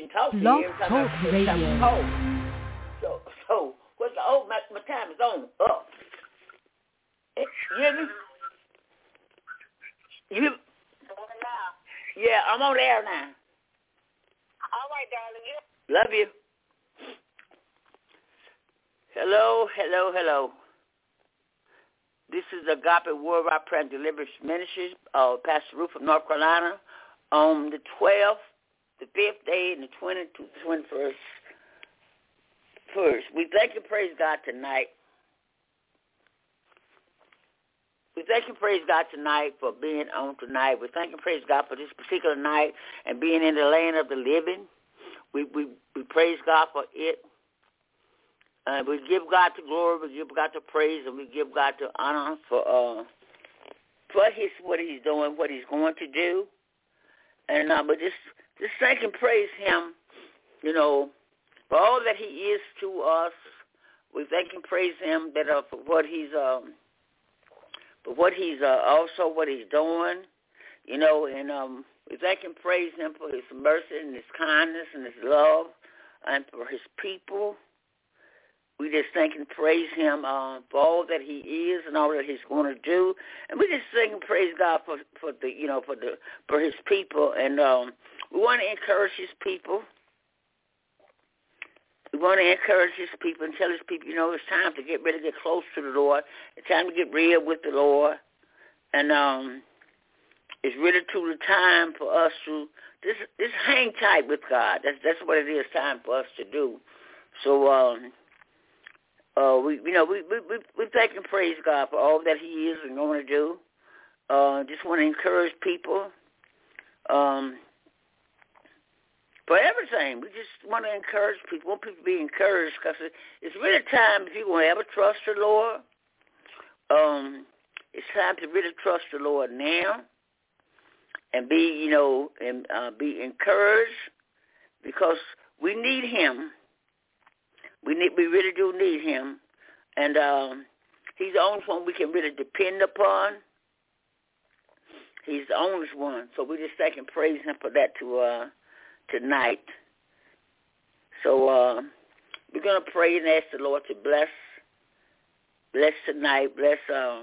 can talk to you Blog every time Talk Radio. Talk. So what's the my time is on up. You hear me? Yeah, I'm on the air now. All right, darling. Love you. Hello. This is the Agape Worldwide Prayer and Deliverance Ministries, Pastor Ruth of North Carolina, on the 12th, the 5th day, and the 20th to the 21st. We thank and praise God tonight. We thank and praise God tonight for being on tonight. We thank and praise God for this particular night and being in the land of the living. We praise God for it. We give God the glory, we give God the praise, and we give God the honor for what He's doing, what He's going to do, and but just thank and praise Him, for all that He is to us. We thank and praise Him that for what He's also what He's doing, and we thank and praise Him for His mercy and His kindness and His love, and for His people. We just thank and praise Him for all that He is and all that He's going to do, and we just thank and praise God for His people, and we want to encourage His people. We want to encourage His people and tell His people, it's time to get ready to get close to the Lord. It's time to get real with the Lord, and it's really truly time for us to just hang tight with God. That's what it is. Time for us to do. So. We thank and praise God for all that He is and going to do. Just want to encourage people for everything. We just want to encourage people. Want people to be encouraged because it's really time if you want to ever trust the Lord. It's time to really trust the Lord now and be be encouraged because we need Him. We really do need Him, and He's the only one we can really depend upon. He's the only one, so we just thank and praise Him for that tonight. So we're gonna pray and ask the Lord to bless tonight. We're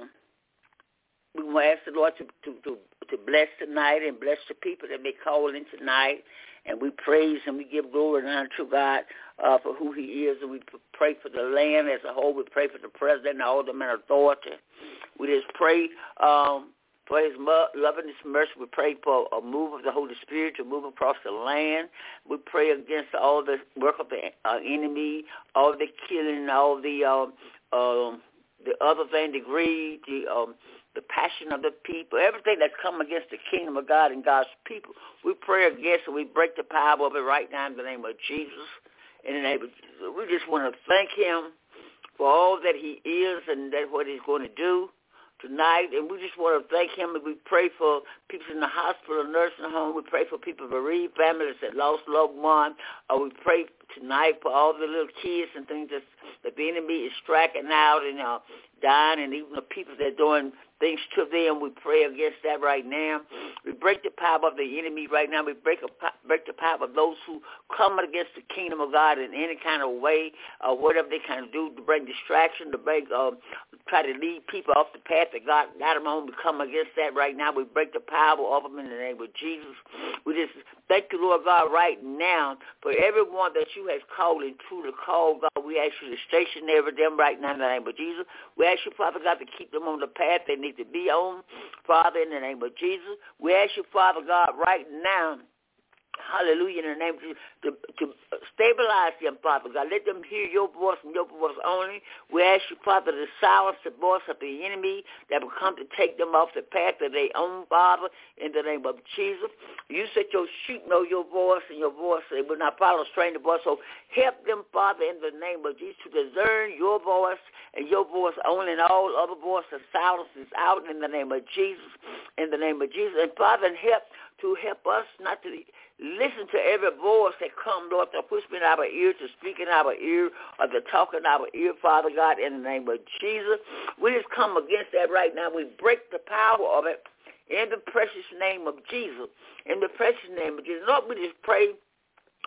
gonna ask the Lord to bless tonight and bless the people that may call in tonight. And we praise and we give glory and honor to God for who He is. And we pray for the land as a whole. We pray for the president and all the men of authority. We just pray for His love and His mercy. We pray for a move of the Holy Spirit to move across the land. We pray against all the work of the enemy, all the killing, all the other thing, the greed, the passion of the people, everything that's come against the kingdom of God and God's people. We pray against it. We break the power of it right now in the name of Jesus. In the name of Jesus. We just want to thank Him for all that He is and that what He's going to do tonight. And we just want to thank Him. And we pray for people in the hospital, nursing home. We pray for people bereaved, families that lost loved one. We pray tonight for all the little kids and things that the enemy is striking out and dying, and even the people that are doing things to them. We pray against that right now. We break the power of the enemy right now. We break the power of those who come against the kingdom of God in any kind of way, whatever they kind of do to bring distraction, to bring try to lead people off the path that God got them on. We come against that right now. We break the power of them in the name of Jesus. We just thank you, Lord God, right now for everyone that you have called into the call, God. We ask you to stationary them right now in the name of Jesus. We ask you, Father God, to keep them on the path they need to be on, Father, in the name of Jesus. We ask you, Father God, right now, hallelujah, in the name of Jesus, to stabilize them, Father God. Let them hear your voice and your voice only. We ask you, Father, to silence the voice of the enemy that will come to take them off the path that they own, Father, in the name of Jesus. You said your sheep know your voice, and your voice, they will not follow a stranger voice. So help them, Father, in the name of Jesus, to discern your voice and your voice only, and all other voices silences out in the name of Jesus, in the name of Jesus. And, Father, help us not to listen to every voice that comes, Lord, to whisper in our ear, to speak in our ear, or to talk in our ear, Father God, in the name of Jesus. We just come against that right now. We break the power of it in the precious name of Jesus. In the precious name of Jesus. Lord, we just pray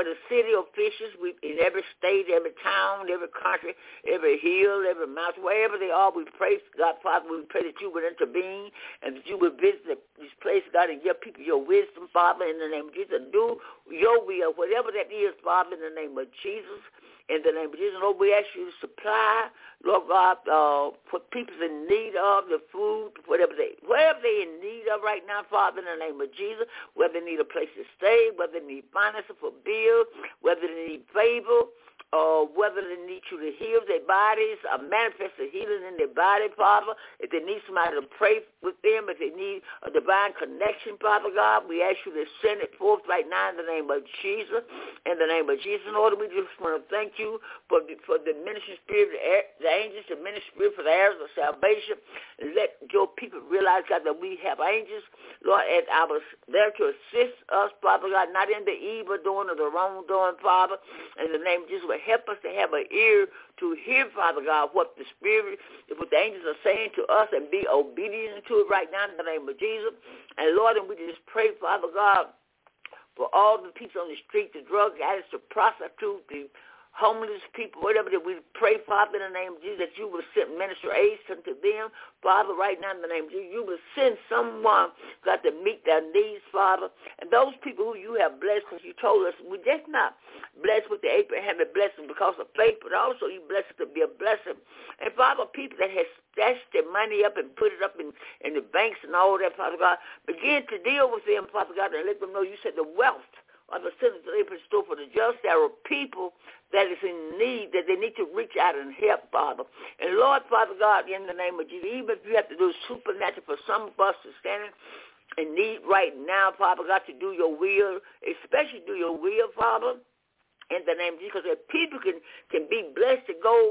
for the city officials in every state, every town, every country, every hill, every mountain, wherever they are, we pray, God, Father, we pray that you would intervene and that you would visit this place, God, and give people your wisdom, Father, in the name of Jesus. Do your will, whatever that is, Father, in the name of Jesus. In the name of Jesus, Lord, we ask you to supply, Lord God, what people's in need of, the food, whatever they're in need of right now, Father, in the name of Jesus, whether they need a place to stay, whether they need finances for bills, whether they need favor, or whether they need you to heal their bodies, manifest the healing in their body, Father. If they need somebody to pray with them, if they need a divine connection, Father God, we ask you to send it forth right now in the name of Jesus. In the name of Jesus, Lord, we just want to thank you for the ministry spirit, the angels, the ministry spirit for the heirs of salvation. Let your people realize, God, that we have angels, Lord, and I was there to assist us, Father God, not in the evil doing or the wrong doing, Father. In the name of Jesus, will help us to have an ear to hear, Father God, what the Spirit, what the angels are saying to us and be obedient to it right now in the name of Jesus. And, Lord, and we just pray, Father God, for all the people on the street, the drug addicts, the prostitutes, the homeless people, whatever, that we pray, Father, in the name of Jesus, that you will send minister aids unto them. Father, right now in the name of Jesus, you will send someone, God, to meet their needs, Father. And those people who you have blessed, because you told us, we just not blessed with the Abrahamic blessing because of faith, but also you blessed us to be a blessing. And, Father, people that has stashed their money up and put it up in the banks and all that, Father God, begin to deal with them, Father God, and let them know you said the wealth of the sinners that they store for the just. There are people that is in need, that they need to reach out and help, Father. And, Lord, Father God, in the name of Jesus, even if you have to do supernatural for some of us to stand in need right now, Father God, to do your will, especially do your will, Father, in the name of Jesus, because if people can be blessed to go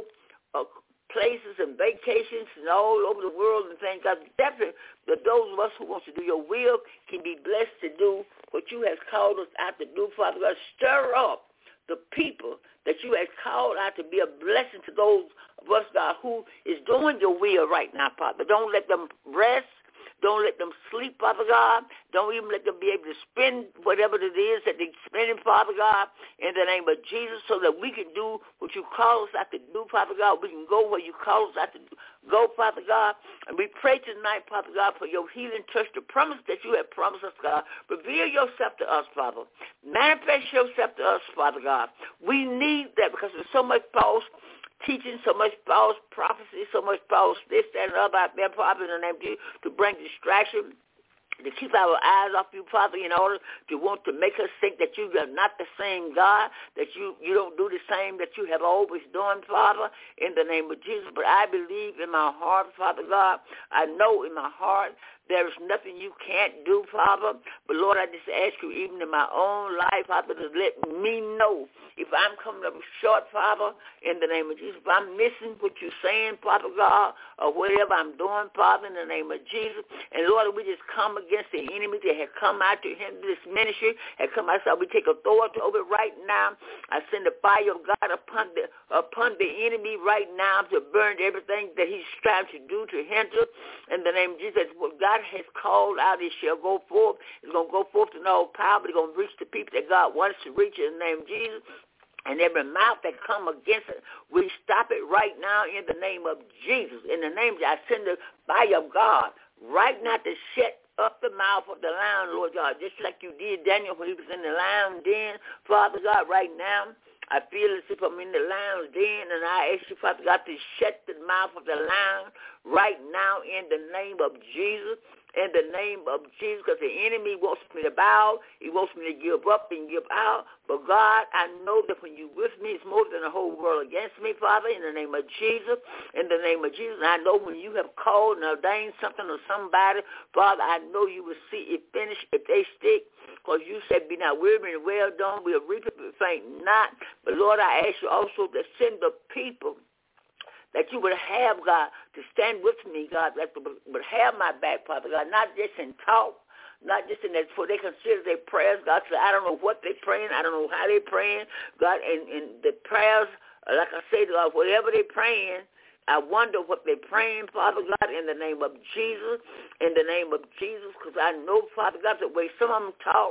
places and vacations and all over the world and things, God, definitely that those of us who want to do your will can be blessed to do what you have called us out to do, Father God. Stir up the people that you have called out to be a blessing to those of us, God, who is doing your will right now, Father. Don't let them rest. Don't let them sleep, Father God. Don't even let them be able to spend whatever it is that they're spending, Father God, in the name of Jesus, so that we can do what you call us out to do, Father God. We can go where you call us out to go, Father God. And we pray tonight, Father God, for your healing touch, the promise that you have promised us, God. Reveal yourself to us, Father. Manifest yourself to us, Father God. We need that because there's so much false teaching, so much false prophecy, so much false this, that, and other out there, Father, in the name of Jesus, to bring distraction, to keep our eyes off you, Father, in order to want to make us think that you are not the same God, that you don't do the same that you have always done, Father, in the name of Jesus. But I believe in my heart, Father God, I know in my heart there is nothing you can't do, Father. But, Lord, I just ask you, even in my own life, Father, to let me know if I'm coming up short, Father, in the name of Jesus. If I'm missing what you're saying, Father God, or whatever I'm doing, Father, in the name of Jesus. And, Lord, we just come against the enemy that had come out to hinder this ministry, had come outside. We take authority over it right now. I send the fire of God upon the enemy right now to burn everything that he's trying to do to hinder. In the name of Jesus, what God has called out, it shall go forth. It's going to go forth in all power. It's going to reach the people that God wants to reach in the name of Jesus. And every mouth that come against it, we stop it right now in the name of Jesus. In the name of Jesus, I send the fire of God right now to shut up the mouth of the lion, Lord God, just like you did Daniel when he was in the lion den. Father God, right now, I feel as if I'm in the lion's den, and I ask you, Father God, to shut the mouth of the lion right now in the name of Jesus. In the name of Jesus, because the enemy wants me to bow. He wants me to give up and give out. But, God, I know that when you're with me, it's more than the whole world against me, Father, in the name of Jesus. In the name of Jesus, and I know when you have called and ordained something or somebody, Father, I know you will see it finish if they stick. Because you said, be not weary and well done. We'll reap it, but faint not. But, Lord, I ask you also to send the people that you would have, God, to stand with me, God, that would have my back, Father God, not just in talk, not just in that, for they consider their prayers, God. So I don't know what they're praying. I don't know how they're praying, God, and the prayers, like I say, God, whatever they're praying, I wonder what they're praying, Father God, in the name of Jesus, because I know, Father God, the way some of them talk,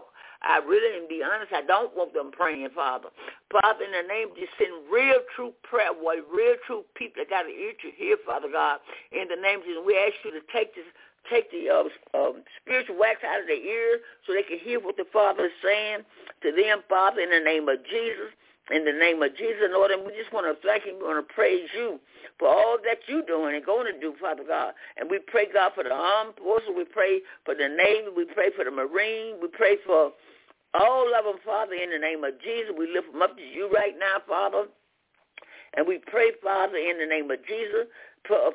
I really, and be honest, I don't want them praying, Father. Father, in the name, just send real, true prayer, real, true people that got an ear to hear, Father God. In the name of Jesus, we ask you to take the spiritual wax out of their ears so they can hear what the Father is saying to them, Father, in the name of Jesus. In the name of Jesus, Lord, and we just want to thank you. We want to praise you for all that you're doing and going to do, Father God. And we pray, God, for the armed forces. We pray for the Navy. We pray for the Marine. We pray for all of them, Father, in the name of Jesus. We lift them up to you right now, Father. And we pray, Father, in the name of Jesus, for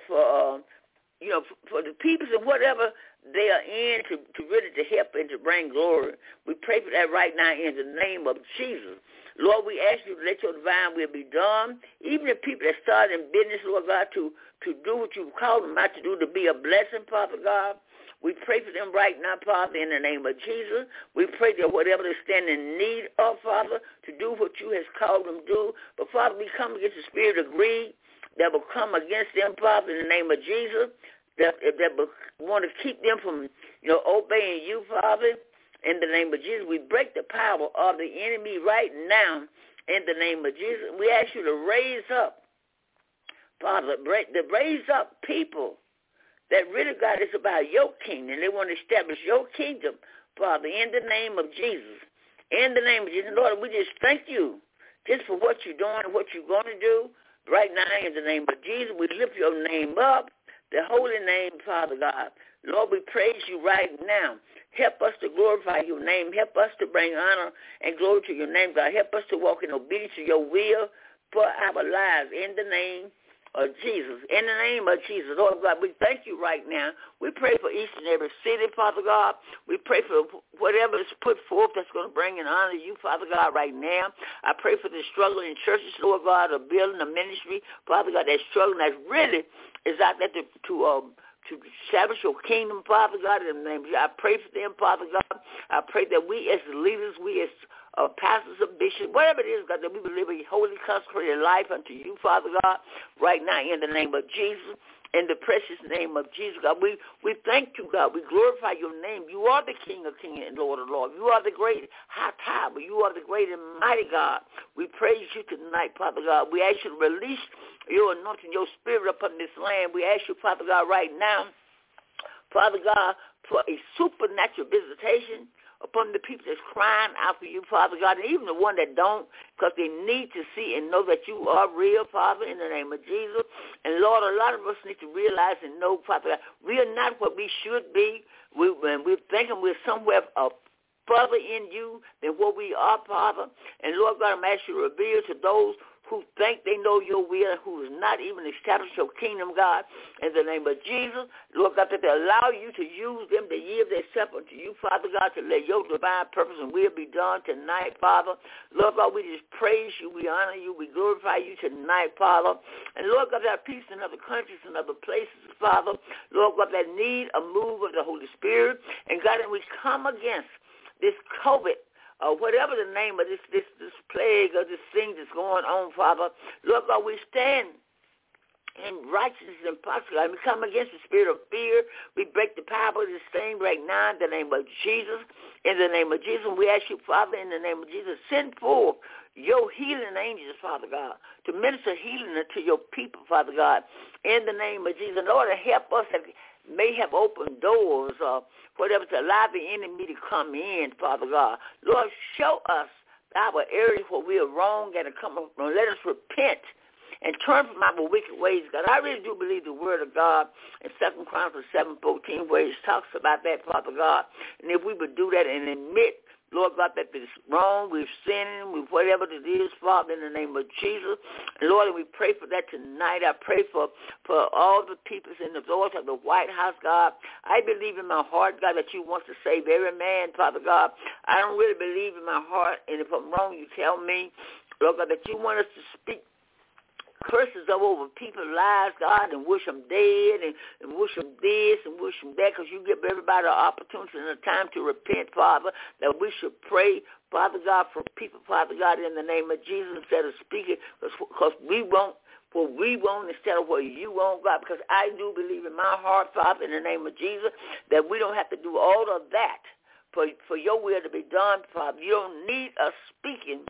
the peoples and whatever they are in to really to help and to bring glory. We pray for that right now in the name of Jesus. Lord, we ask you to let your divine will be done. Even the people that start in business, Lord God, to do what you've called them out to do, to be a blessing, Father God. We pray for them right now, Father, in the name of Jesus. We pray that whatever they stand in need of, Father, to do what you has called them to do. But, Father, we come against the spirit of greed that will come against them, Father, in the name of Jesus, that will want to keep them from, obeying you, Father. In the name of Jesus, we break the power of the enemy right now in the name of Jesus. We ask you to raise up, Father, raise up people that really, God, is about your kingdom. They want to establish your kingdom, Father, in the name of Jesus. In the name of Jesus, Lord, we just thank you just for what you're doing and what you're going to do right now in the name of Jesus. We lift your name up, the holy name, Father God. Lord, we praise you right now. Help us to glorify your name. Help us to bring honor and glory to your name, God. Help us to walk in obedience to your will for our lives in the name of Jesus. In the name of Jesus, Lord God, we thank you right now. We pray for each and every city, Father God. We pray for whatever is put forth that's going to bring and honor you, Father God, right now. I pray for the struggling churches, Lord God, of building a ministry, Father God, that struggling that really is out there to establish your kingdom, Father God, in the name of Jesus. I pray for them, Father God. I pray that we as leaders, we as pastors or bishops, whatever it is, God, that we will live a holy, consecrated life unto you, Father God, right now in the name of Jesus. In the precious name of Jesus, God, we thank you, God. We glorify your name. You are the King of kings and Lord of lords. You are the great high tower. You are the great and mighty God. We praise you tonight, Father God. We ask you to release your anointing, your spirit upon this land. We ask you, Father God, right now, Father God, for a supernatural visitation upon the people that's crying out for you, Father God, and even the one that don't, because they need to see and know that you are real, Father, in the name of Jesus. And, Lord, a lot of us need to realize and know, Father God, we are not what we should be. We're thinking we're somewhere further in you than what we are, Father. And, Lord God, I'm asking you to reveal to those who think they know your will and who has not even established your kingdom, God, in the name of Jesus. Lord God, that they allow you to use them to yield themselves unto you, Father God, to let your divine purpose and will be done tonight, Father. Lord God, we just praise you, we honor you, we glorify you tonight, Father. And Lord God, there are peace in other countries and other places, Father. Lord God, that need a move of the Holy Spirit. And God, and we come against this COVID, whatever the name of this plague or this thing that's going on, Father. Lord God, we stand in righteousness and possibility. We come against the spirit of fear. We break the power of this thing right now in the name of Jesus. In the name of Jesus, we ask you, Father, in the name of Jesus, send forth your healing angels, Father God, to minister healing to your people, Father God, in the name of Jesus. Lord, help us that may have opened doors or whatever to allow the enemy to come in, Father God. Lord, show us our areas where we are wrong and come up and let us repent and turn from our wicked ways, God. I really do believe the word of God in 2 Chronicles 7:14, where it talks about that, Father God. And if we would do that and admit, Lord God, that it's wrong, we've sinned, with whatever it is, Father, in the name of Jesus. And Lord, we pray for that tonight. I pray for all the people in the doors of the White House, God. I believe in my heart, God, that you want to save every man, Father God. I don't really believe in my heart, and if I'm wrong, you tell me, Lord God, that you want us to speak curses over people's lives, God, and wish them dead and wish them this and wish them that, because you give everybody an opportunity and a time to repent, Father, that we should pray, Father God, for people, Father God, in the name of Jesus, instead of speaking, because we want what we want instead of what you want, God, because I do believe in my heart, Father, in the name of Jesus, that we don't have to do all of that for your will to be done, Father. You don't need us speaking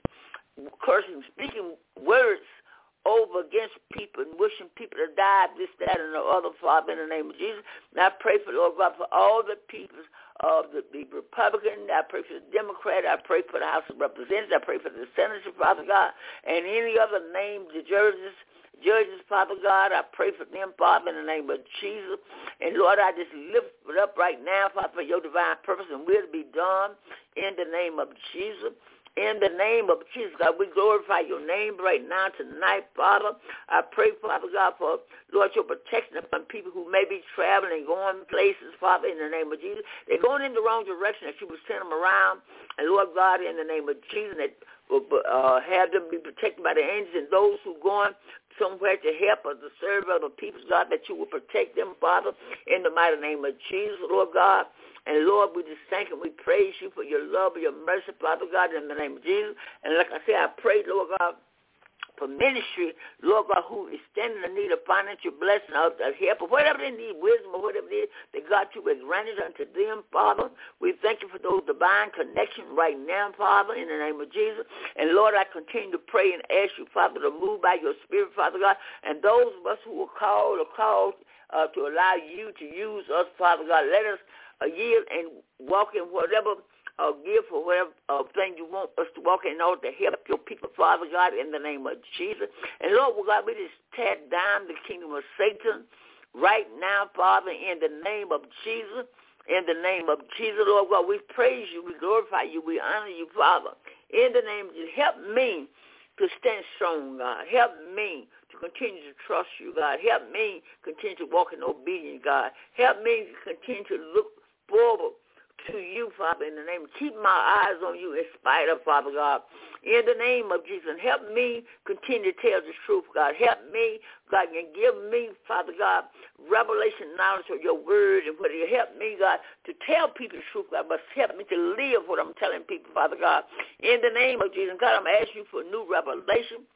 words over against people and wishing people to die, this, that, and the other, Father, in the name of Jesus. And I pray for, Lord God, for all the people of the Republican. I pray for the Democrat. I pray for the House of Representatives. I pray for the Senators, Father God, and any other named judges, Father God. I pray for them, Father, in the name of Jesus. And, Lord, I just lift it up right now, Father, for your divine purpose and will to be done in the name of Jesus. In the name of Jesus, God, we glorify your name right now tonight, Father. I pray, Father God, for, Lord, your protection upon people who may be traveling and going places, Father, in the name of Jesus. They're going in the wrong direction, that you will send them around. And, Lord God, in the name of Jesus, that will have them be protected by the angels, and those who are going somewhere to help or to serve other people, God, that you will protect them, Father, in the mighty name of Jesus, Lord God. And, Lord, we just thank and we praise you for your love and your mercy, Father God, in the name of Jesus. And like I said, I pray, Lord God, for ministry, Lord God, who is standing in need of financial blessing or help or whatever they need, wisdom or whatever it is, that God, you will grant it unto them, Father. We thank you for those divine connections right now, Father, in the name of Jesus. And, Lord, I continue to pray and ask you, Father, to move by your Spirit, Father God. And those of us who are called to allow you to use us, Father God, let us yield and walk in whatever gift or whatever thing you want us to walk in order to help your people, Father God, in the name of Jesus. And, Lord, God, we just tear down the kingdom of Satan right now, Father, in the name of Jesus. In the name of Jesus, Lord God, we praise you, we glorify you, we honor you, Father. In the name of Jesus, help me to stand strong, God. Help me to continue to trust you, God. Help me continue to walk in obedience, God. Help me to continue to look forward to you, Father, in the name of, keep my eyes on you in spite of, Father God, in the name of Jesus. Help me continue to tell the truth, God. Help me, God, and give me, Father God, revelation knowledge of your word, and whether you help me, God, to tell people the truth, God, but help me to live what I'm telling people, Father God, in the name of Jesus. God, I'm asking you for new revelation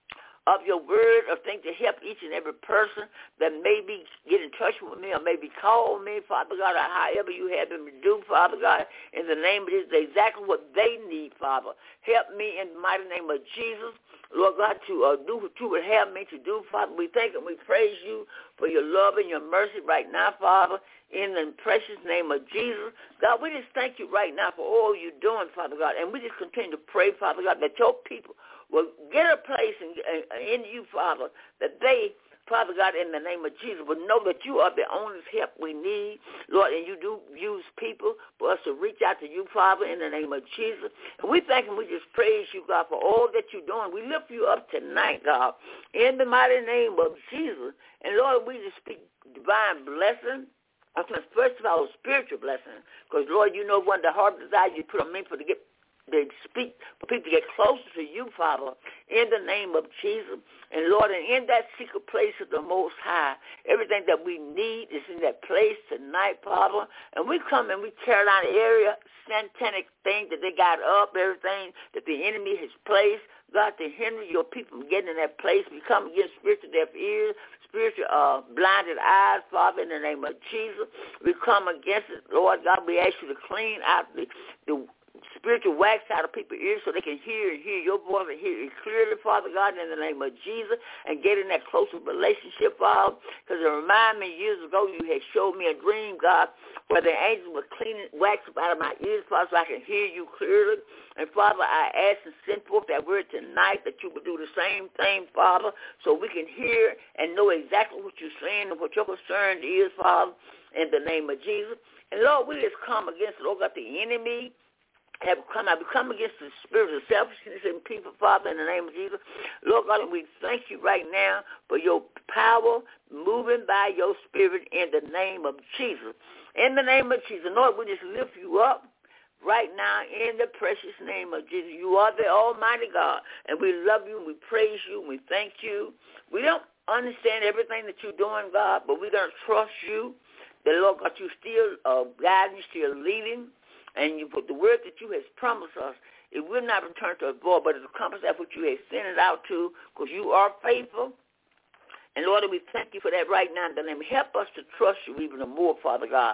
of your word, of things to help each and every person that may be get in touch with me or maybe call me, Father God, or however you have them to do, Father God, in the name of Jesus, exactly what they need, Father. Help me in the mighty name of Jesus, Lord God, to do what you would have me to do, Father. We thank and we praise you for your love and your mercy right now, Father, in the precious name of Jesus. God, we just thank you right now for all you're doing, Father God, and we just continue to pray, Father God, that your people will get a place in you, Father, that they, Father God, in the name of Jesus, will know that you are the only help we need, Lord, and you do use people for us to reach out to you, Father, in the name of Jesus. And we thank and we just praise you, God, for all that you're doing. We lift you up tonight, God, in the mighty name of Jesus. And, Lord, we just speak divine blessing. First of all, spiritual blessing, because, Lord, you know one of the hard desires you put on me they speak for people to get closer to you, Father, in the name of Jesus. And, Lord, and in that secret place of the Most High, everything that we need is in that place tonight, Father. And we come and we tear down the area, satanic thing that they got up, everything that the enemy has placed, God, to hinder your people from getting in that place. We come against spiritual deaf ears, spiritual blinded eyes, Father, in the name of Jesus. We come against it, Lord God. We ask you to clean out the spiritual wax out of people's ears so they can hear your voice and hear it clearly, Father God, in the name of Jesus, and get in that closer relationship, Father. Because it reminded me years ago you had showed me a dream, God, where the angels were cleaning wax out of my ears, Father, so I can hear you clearly. And, Father, I ask and send forth that word tonight that you would do the same thing, Father, so we can hear and know exactly what you're saying and what your concern is, Father, in the name of Jesus. And, Lord, we just come against, Lord God, the enemy. We come against the spirit of selfishness in people, Father, in the name of Jesus. Lord God, and we thank you right now for your power moving by your spirit in the name of Jesus. In the name of Jesus, Lord, we just lift you up right now in the precious name of Jesus. You are the Almighty God, and we love you, and we praise you, and we thank you. We don't understand everything that you're doing, God, but we're going to trust you. That, Lord God, you're still guiding, you're still leading. And you put the word that you have promised us, it will not return to us void, but it will accomplish that which you have sent it out to, because you are faithful. And, Lord, we thank you for that right now. Then help us to trust you even more, Father God,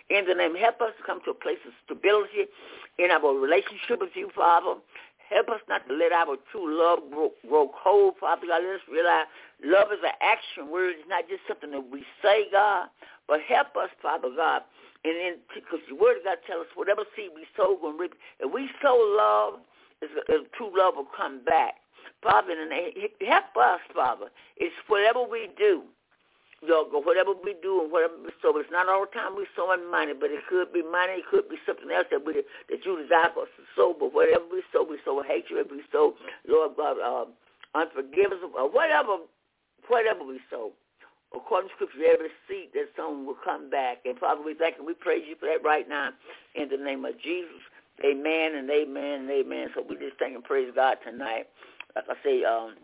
In the name, help us to come to a place of stability in our relationship with you, Father. Help us not to let our true love grow cold, Father God. Let us realize love is an action word. It's not just something that we say, God. But help us, Father God. And because the word of God tells us whatever seed we sow, we're going to reap. If we sow love, true love will come back. Father, help us, Father. It's whatever we do. Whatever we do and whatever we sow, it's not all the time we sowing money, but it could be money, it could be something else that you desire for us to sow. But whatever we sow hatred, we sow, Lord God, unforgiveness, or whatever we sow. According to Scripture, every seed that's sown will come back. And Father, we thank and we praise you for that right now in the name of Jesus. Amen and amen and amen. So we just thank and praise God tonight. Like I say,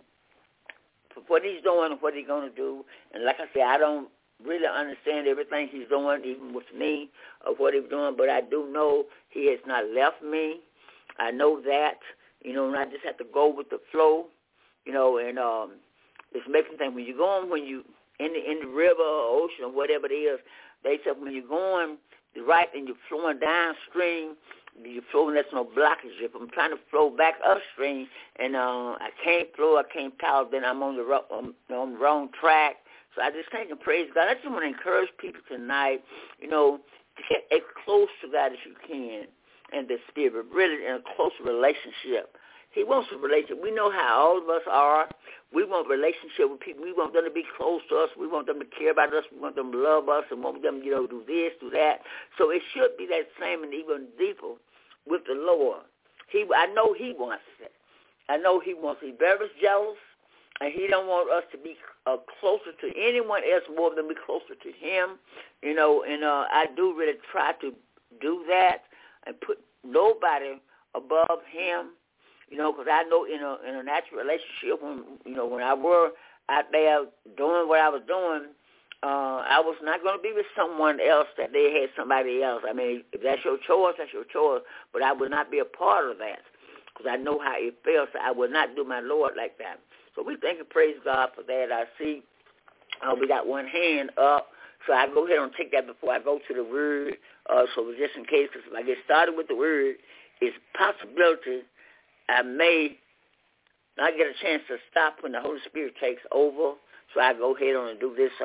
for what he's doing and what he's going to do. And like I say, I don't really understand everything he's doing, even with me, of what he's doing, but I do know he has not left me. I know that, and I just have to go with the flow, and it's making things. When you're going, when you in the river or ocean or whatever it is, they said when you're going right and you're flowing downstream, you're flowing, there's no blockage. If I'm trying to flow back upstream and I can't flow, I can't power, then I'm on the wrong track. So I just thank and praise God. I just want to encourage people tonight, to get as close to God as you can in the spirit, really in a close relationship. He wants a relationship. We know how all of us are. We want a relationship with people. We want them to be close to us. We want them to care about us. We want them to love us and want them, do this, do that. So it should be that same and even deeper with the Lord. I know he wants it. I know he wants it. He's very jealous, and he don't want us to be closer to anyone else more than be closer to him. And I do really try to do that and put nobody above him. Because I know in a natural relationship, when I were out there doing what I was doing, I was not going to be with someone else that they had somebody else. I mean, if that's your choice, that's your choice. But I would not be a part of that because I know how it feels. So I would not do my Lord like that. So we thank and praise God for that. I see we got one hand up. So I go ahead and take that before I go to the word. So just in case, because if I get started with the word, it's possibility I may not get a chance to stop when the Holy Spirit takes over. So I go ahead on and do this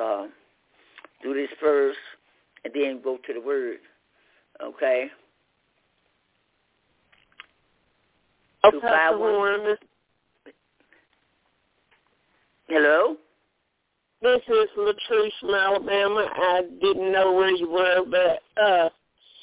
first, and then go to the word. Okay. Okay, Pastor Warren. Hello? This is Latrice from Alabama. I didn't know where you were, but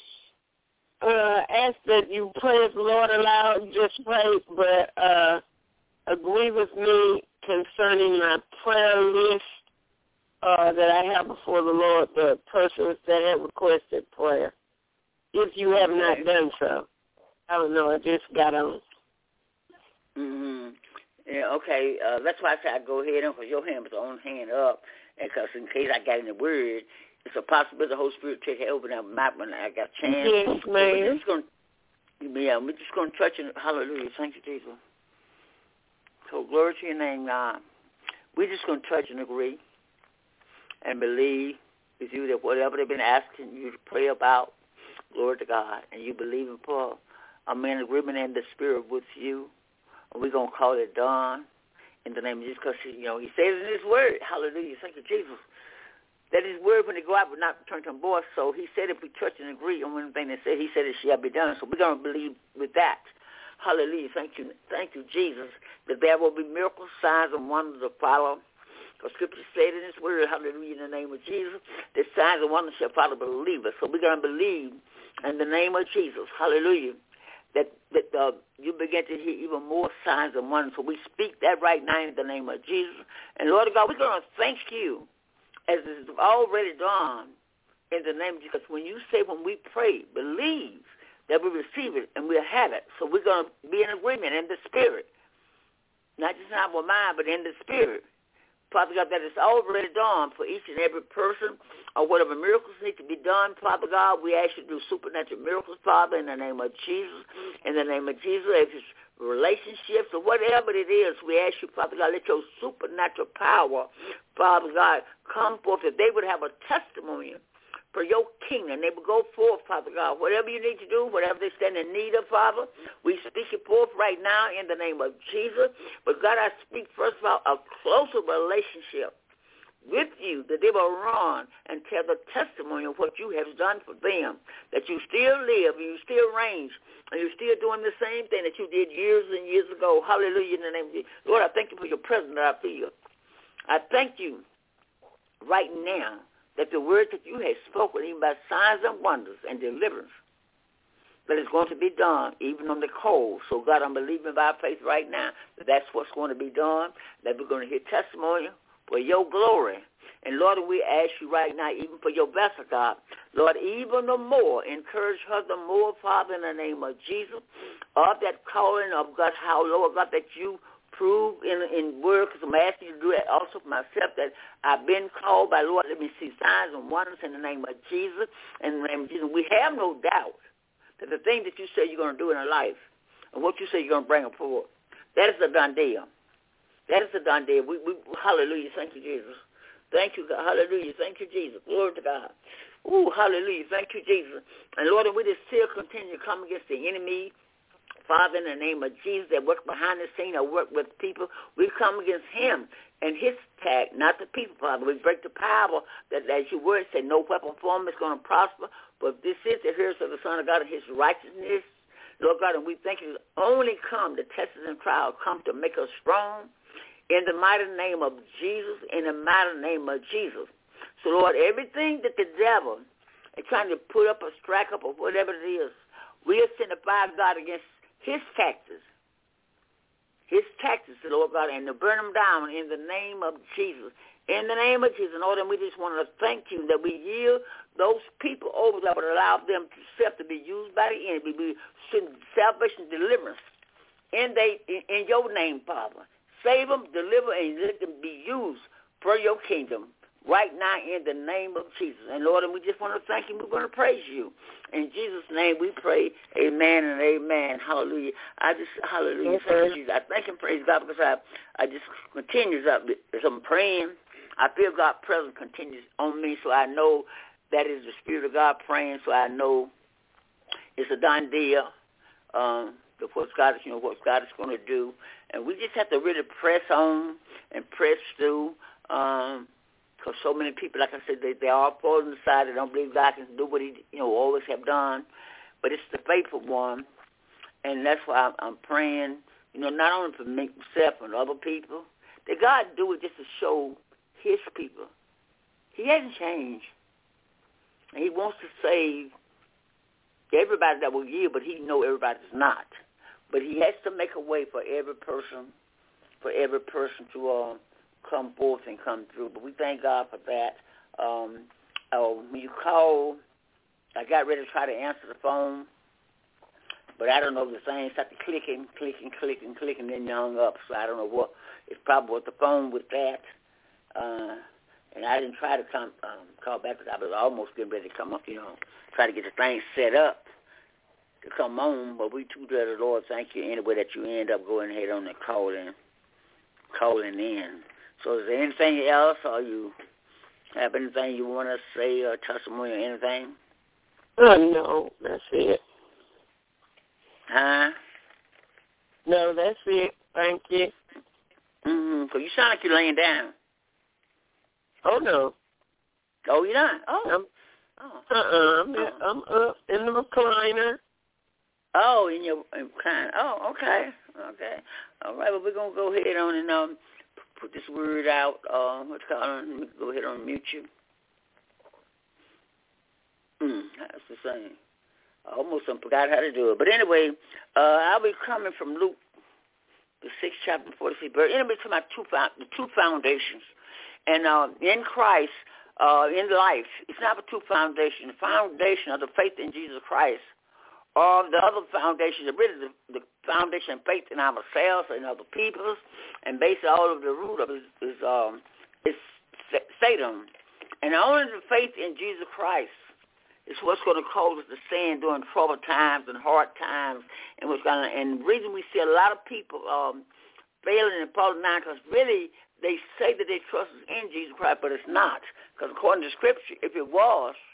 ask that you pray if the Lord allowed, just pray, but agree with me concerning my prayer list that I have before the Lord, the persons that have requested prayer, if you have not done so. I don't know, I just got on. Mm-hmm. Yeah, okay, that's why I said I'd go ahead on, because your hand was on hand up, and because in case I got in the word, it's a possibility the Holy Spirit take it over now when I got a chance. Yes, ma'am. We're just going to touch it. Hallelujah. Thank you, Jesus. So glory to your name, God. We're just going to touch and agree and believe with you that whatever they've been asking you to pray about, glory to God, and you believe in for I'm in agreement in the spirit with you, and we're going to call it done in the name of Jesus, because, he says in his word, hallelujah, thank you, Jesus, that his word, when they go out, will not return to him void. So he said if we touch and agree on one thing that said, he said it shall be done. So we're going to believe with that. Hallelujah. Thank you, Jesus, that there will be miracles, signs, and wonders to follow. Because Scripture said in his word, hallelujah, in the name of Jesus, that signs and wonders shall follow believers. So we're going to believe in the name of Jesus, hallelujah, that you begin to hear even more signs and wonders. So we speak that right now in the name of Jesus. And Lord God, we're going to thank you as it's already done in the name of Jesus. When you say when we pray, believe that we receive it and we'll have it. So we're going to be in agreement in the spirit, not just in our mind, but in the spirit. Father God, that it's already done for each and every person, or whatever miracles need to be done, Father God, we ask you to do supernatural miracles, Father, in the name of Jesus. In the name of Jesus, if it's relationships or whatever it is, we ask you, Father God, let your supernatural power, Father God, come forth, that they would have a testimony for your kingdom. They will go forth, Father God. Whatever you need to do, whatever they stand in need of, Father, we speak it forth right now in the name of Jesus. But God, I speak first of all a closer relationship with you, that they will run and tell the testimony of what you have done for them, that you still live and you still reign and you're still doing the same thing that you did years and years ago. Hallelujah in the name of Jesus. Lord, I thank you for your presence that I feel. I thank you right now that the words that you have spoken, even by signs and wonders and deliverance, that it's going to be done, even on the cold. So, God, I'm believing by faith right now that that's what's going to be done, that we're going to hear testimony for your glory. And, Lord, we ask you right now, even for your vessel, God, Lord, even the more, encourage her the more, Father, in the name of Jesus, of that calling of God, how, Lord God, that you prove in word, because I'm asking you to do that also for myself, that I've been called by, Lord, let me see signs and wonders in the name of Jesus. In the name of Jesus, we have no doubt that the thing that you say you're going to do in our life and what you say you're going to bring them forward, that is a done deal. That is a done deal. We hallelujah. Thank you, Jesus. Thank you, God. Hallelujah. Thank you, Jesus. Glory to God. Ooh, hallelujah. Thank you, Jesus. And, Lord, and we just still continue to come against the enemy, Father, in the name of Jesus, that work behind the scene or work with people. We come against him and his attack, not the people, Father. We break the power that, as your word said, no weapon formed is going to prosper. But this is the heritage of the Son of God and his righteousness. Lord God, and we thank you only come, the tests and trials come to make us strong. In the mighty name of Jesus, in the mighty name of Jesus. So, Lord, everything that the devil is trying to put up or strike up or whatever it is, we are sending the fire of God against his tactics, Lord God, and to burn them down in the name of Jesus. In the name of Jesus, Lord, and we just want to thank you that we yield those people over that would allow them to be used by the enemy. We send salvation, deliverance in your name, Father. Save them, deliver, and let them be used for your kingdom right now in the name of Jesus. And, Lord, and we just want to thank you. We're going to praise you. In Jesus' name we pray, amen and amen. Hallelujah. Hallelujah. Okay. Thank you, Jesus. I thank and praise God because I just continues up as I'm praying. I feel God's presence continues on me, so I know that is the Spirit of God praying, so I know it's a done deal. What God is going to do. And we just have to really press on and press through because so many people, like I said, they are falling aside. They don't believe God can do what he always have done. But it's the faithful one, and that's why I'm praying, not only for myself and other people, that God do it just to show his people. He hasn't changed. And he wants to save everybody that will yield, but he knows everybody's not. But he has to make a way for every person to come forth and come through. But we thank God for that. When you call, I got ready to try to answer the phone, but I don't know the thing started clicking, then you hung up. So I don't know what. It's probably with the phone with that. And I didn't try to call back because I was almost getting ready to come up, try to get the thing set up to come on, but we too dear the Lord, thank you anyway that you end up going ahead on and calling in. So is there anything else, or you have anything you want to say or testimony or anything? No, that's it. Huh? No, that's it. Thank you. So you sound like you're laying down. Oh, no. Oh, you're not? Oh. I'm up in the recliner. Oh, in your kind. Oh, okay. All right. Well, we're gonna go ahead on and put this word out. What's it called? Let me go ahead and mute you. That's the same. I almost forgot how to do it. But anyway, I'll be coming from Luke, the 6th chapter, 46th verse. Anyway, to my two foundations, and in Christ, in life, it's not the two foundations. The foundation of the faith in Jesus Christ. Or the other foundation, really the foundation of faith in ourselves and other peoples, and basically all of the root of it is Satan. And only the faith in Jesus Christ is what's going to cause us to stand during troubled times and hard times, and the reason we see a lot of people failing and falling down because really they say that they trust in Jesus Christ, but it's not. Because according to Scripture, if it was,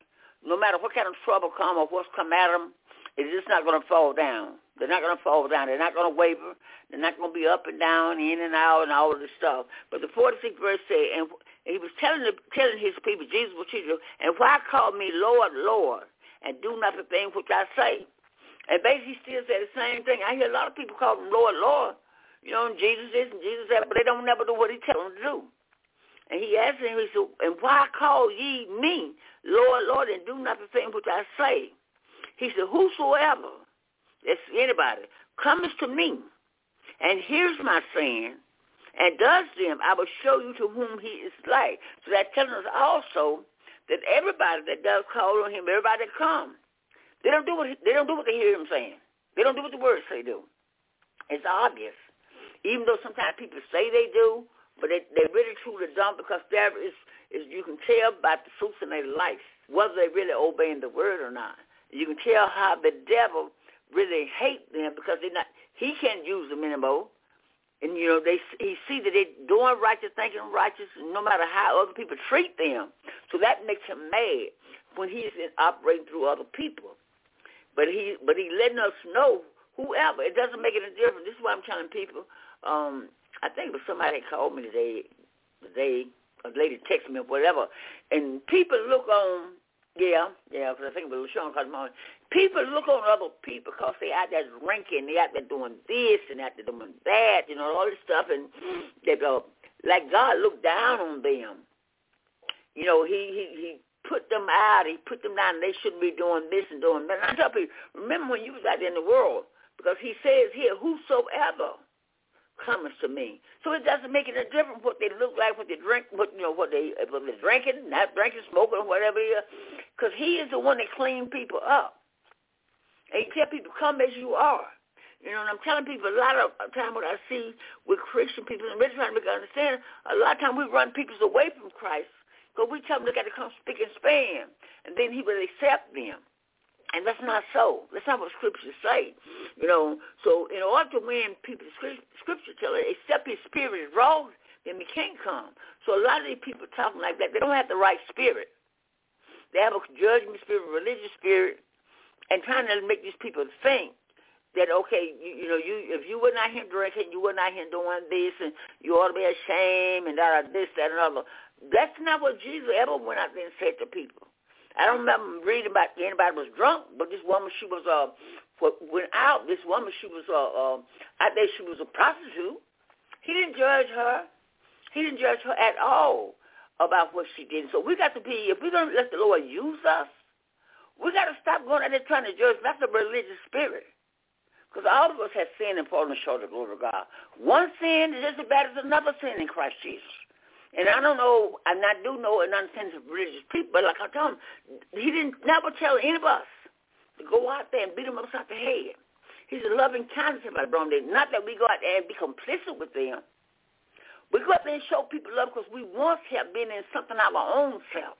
no matter what kind of trouble come or what's come at them, it's just not going to fall down. They're not going to fall down. They're not going to waver. They're not going to be up and down, in and out, and all of this stuff. But the 46th verse said, and he was telling his people, Jesus was teaching, and why call me Lord, Lord, and do not the thing which I say? And basically he still said the same thing. I hear a lot of people call him Lord, Lord. You know, and Jesus is and Jesus that, but they don't never do what he tells them to do. And he asked him, he said, and why call ye me Lord, Lord, and do not the thing which I say? He said, whosoever, that's anybody, comes to me and hears my saying and does them, I will show you to whom he is like. So that telling us also that everybody that does call on him, everybody that comes, they don't do what they hear him saying. They don't do what the words say do. It's obvious. Even though sometimes people say they do, but they really truly don't, because there is you can tell by the fruits in their life whether they really obeying the word or not. You can tell how the devil really hate them because he can't use them anymore. And, you know, he see that they're doing righteous, thinking righteous, no matter how other people treat them. So that makes him mad when he's operating through other people. But he letting us know, whoever, it doesn't make any difference. This is why I'm telling people. I think it was somebody that called me today, a lady texted me or whatever, and people look on, because I think it was LaShawn called me. People look on other people because they out there drinking, they out there doing this and out there doing that, you know, all this stuff, and they go, like God looked down on them. You know, he put them out, he put them down, and they shouldn't be doing this and doing that. And I tell people, remember when you was out there in the world, because he says here, whosoever comes to me. So it doesn't make it a difference what they look like, what they drink, what they're drinking, not drinking, smoking, or whatever it is, because he is the one that cleans people up. And he tell people, come as you are. You know, and I'm telling people a lot of time what I see with Christian people, and we're trying to make them understand, a lot of time we run people away from Christ, because we tell them they got to come speak and span, and then he will accept them. And that's not so. That's not what Scripture say. You know, so in order to win people, Scripture tell us, except his spirit is wrong, then we can't come. So a lot of these people talking like that, they don't have the right spirit. They have a judgment spirit, a religious spirit, and trying to make these people think that, okay, if you were not here drinking, you were not here doing this, and you ought to be ashamed, and this, that, and other. That's not what Jesus ever went out there and said to people. I don't remember reading about anybody was drunk, but this woman, she was went out. This woman, she was out there. She was a prostitute. He didn't judge her. He didn't judge her at all about what she did. So we got to be, if we're going to let the Lord use us, we got to stop going out there trying to judge. That's a religious spirit, because all of us have sinned and fallen short of the glory of God. One sin is just as bad as another sin in Christ Jesus. And I don't know, and I do know and understand of religious people, but like I told him, he didn't never tell any of us to go out there and beat them upside the head. He's a loving kindness about them. Not that we go out there and be complicit with them. We go out there and show people love because we once have been in something of our own self.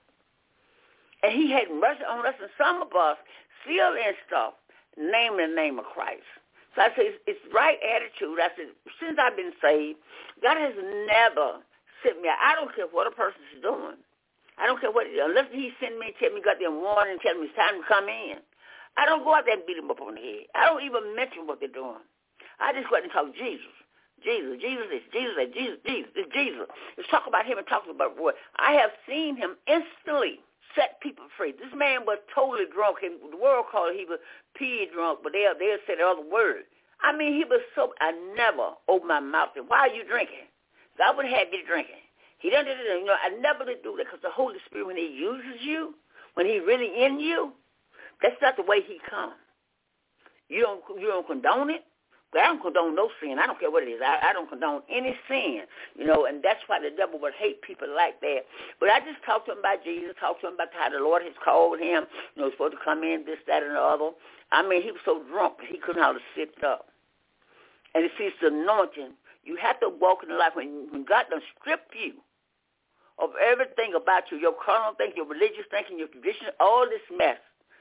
And he had mercy on us, and some of us still in stuff, naming the name of Christ. So I say it's the right attitude. I said, since I've been saved, God has never sent me. I don't care what a person is doing. I don't care what, unless he send me and tell me, got them warning and tell me it's time to come in. I don't go out there and beat them up on the head. I don't even mention what they're doing. I just go out and talk Jesus. Jesus, Jesus is Jesus, Jesus, Jesus, it's Jesus. Let's talk about him and talk about what. I have seen him instantly set people free. This man was totally drunk, and the world called it, he was pee drunk, but they'll say the other word. I mean, he was so, I never opened my mouth and, why are you drinking? God would have me drinking. He doesn't do that. You know, I never did do that, because the Holy Spirit, when he uses you, when he really in you, that's not the way he comes. You don't condone it. But I don't condone no sin. I don't care what it is. I don't condone any sin, you know, and that's why the devil would hate people like that. But I just talked to him about Jesus, talked to him about how the Lord has called him, you know, supposed to come in, this, that, and the other. I mean, he was so drunk that he couldn't hardly sit up. And it sees the anointing. You have to walk in the life when God done strip you of everything about you, your carnal thinking, your religious thinking, your tradition, all this mess,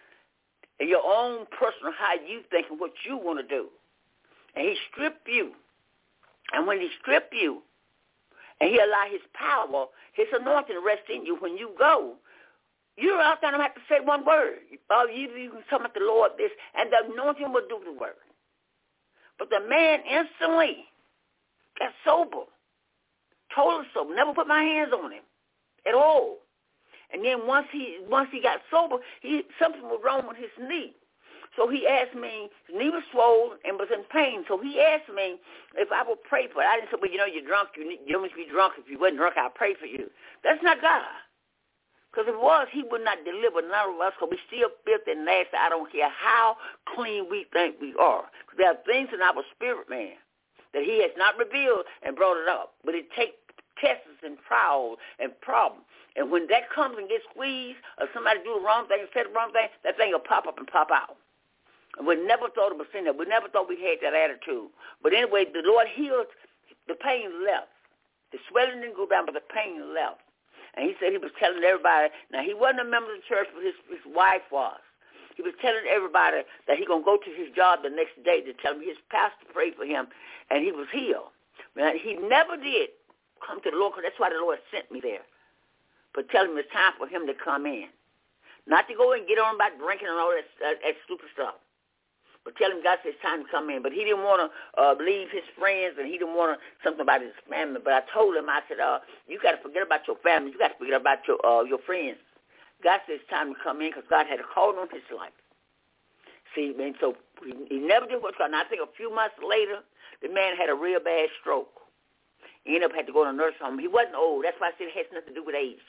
and your own personal how you think and what you want to do. And he stripped you. And when he stripped you, and he allowed his power, his anointing to rest in you, when you go, You're out there, I don't have to say one word. All you can come at the Lord this, and the anointing will do the work. But the man instantly got sober, totally sober, never put my hands on him at all. And then once he got sober, something was wrong with his knee. So he asked me, his knee was swollen and was in pain. So he asked me if I would pray for it. I didn't say, well, you're drunk. You don't need to be drunk. If you wasn't drunk, I'll pray for you. That's not God. Because if it was, he would not deliver none of us, because we still filthy and nasty. I don't care how clean we think we are. Because there are things in our spirit, man, that he has not revealed and brought it up. But it takes tests and trials and problems. And when that comes and gets squeezed, or somebody do the wrong thing, say the wrong thing, that thing will pop up and pop out. And we never thought it was sin. We never thought we had that attitude. But anyway, the Lord healed. The pain left. The swelling didn't go down, but the pain left. And he said he was telling everybody. Now, he wasn't a member of the church, but his wife was. He was telling everybody that he's going to go to his job the next day to tell him his pastor prayed for him, and he was healed. Now, he never did come to the Lord, because that's why the Lord sent me there. But tell him it's time for him to come in. Not to go and get on about drinking and all that stupid stuff. But tell him God said it's time to come in. But he didn't want to leave his friends, and he didn't want something about his family. But I told him, I said, you got to forget about your family. You got to forget about your friends. God said it's time to come in, because God had a call on his life. See, man, so he never did what's called. And I think a few months later, the man had a real bad stroke. He ended up had to go to a nursing home. He wasn't old. That's why I said it has nothing to do with age.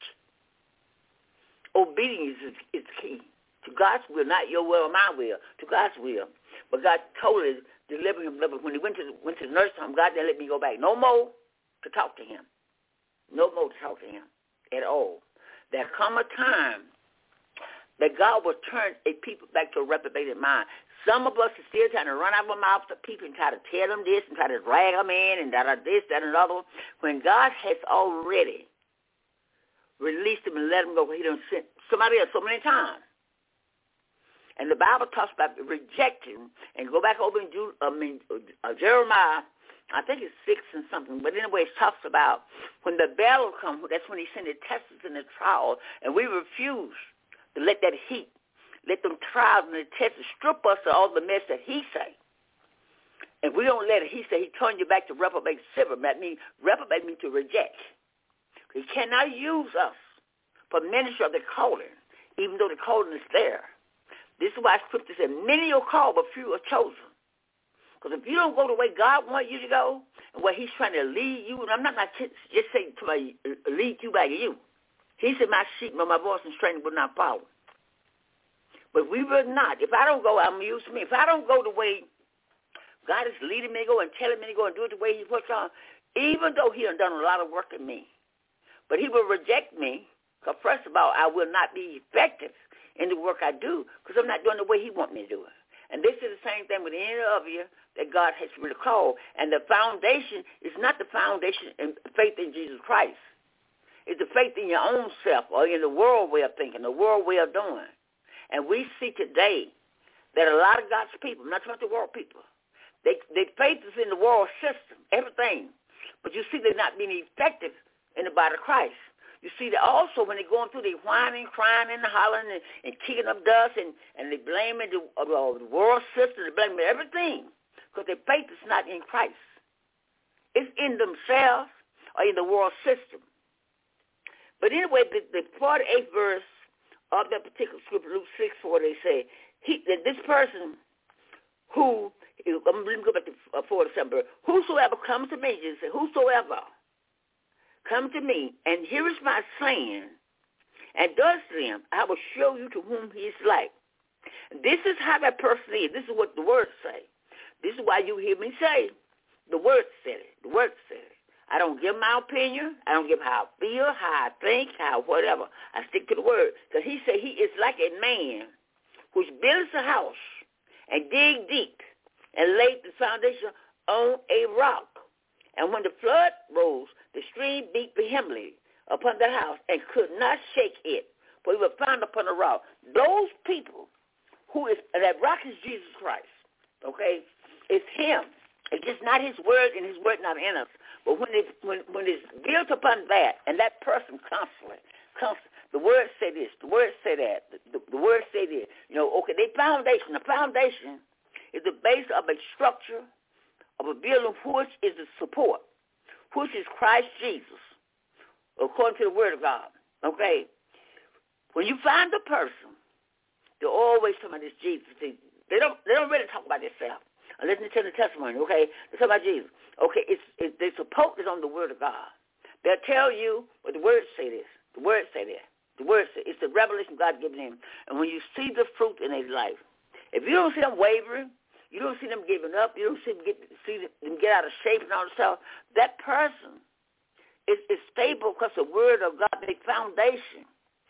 Obedience is key. To God's will, not your will or my will, to God's will. But God totally delivered him. When he went to the nursing home, God didn't let me go back. No more to talk to him. No more to talk to him at all. There come a time that God will turn a people back to a reprobated mind. Some of us are still trying to run out of our mouths to people and try to tell them this and try to drag them in and this, that, and another. When God has already released them and let them go, he done sent somebody else so many times. And the Bible talks about rejecting, and go back over in Jeremiah, I think it's 6 and something, but anyway, it talks about when the battle comes, that's when he sent the tests and the trial, and we refuse to let that heat, let them trials and the tests strip us of all the mess that he say. And we don't let it, he said he turned you back to reprobate silver. That means reprobate means to reject. He cannot use us for ministry of the calling, even though the calling is there. This is why Scripture said, many are called, but few are chosen. Because if you don't go the way God wants you to go, and where he's trying to lead you, and I'm not just saying to lead you back to you. He said, my sheep know my voice, and stranger will not follow. But we will not. If I don't go, I'm used to me. If I don't go the way God is leading me to go and telling me to go and do it the way he puts on, even though he has done a lot of work in me, but he will reject me, because first of all, I will not be effective in the work I do, because I'm not doing the way he wants me to do it. And this is the same thing with any of you that God has really called. And the foundation is not the foundation in faith in Jesus Christ. It's the faith in your own self, or in the world way of thinking, the world way of doing. And we see today that a lot of God's people, I'm not talking about the world people, their faith is in the world system, everything. But you see they're not being effective in the body of Christ. You see that also when they're going through, they're whining, crying, and hollering, and kicking up dust, and they blaming the world system, they blaming everything, because their faith is not in Christ. It's in themselves or in the world system. But anyway, the 48th verse of that particular scripture, Luke 6:4, they say, that this person who, let me go back to 47, whosoever comes to me, Jesus said, whosoever come to me, and here is my saying, and does to them, I will show you to whom he is like. This is how that person is. This is what the words say. This is why you hear me say, the word said it. The word said it. I don't give my opinion. I don't give how I feel, how I think, how whatever. I stick to the word. Because he said he is like a man which builds a house and dig deep and laid the foundation on a rock. And when the flood rose, the stream beat vehemently upon the house and could not shake it, for it was found upon a rock. Those people that rock is Jesus Christ, okay? It's him. It's just not his word, and his word not in us. But when it's built upon that, and that person constantly, the word say this, the word say that, the word say this. Okay, the foundation is the base of a structure of a building, which is the support, which is Christ Jesus, according to the word of God. Okay? When you find a person, they're always talking about this Jesus. They don't really talk about themselves. Unless they tell the testimony, okay? They talk about Jesus. Okay, their support is on the word of God. They'll tell you, but the word say this. The word say that. The word say it's the revelation God given them. And when you see the fruit in their life, if you don't see them wavering, you don't see them giving up, you don't see them get out of shape and all that stuff, that person is stable because the word of God, the foundation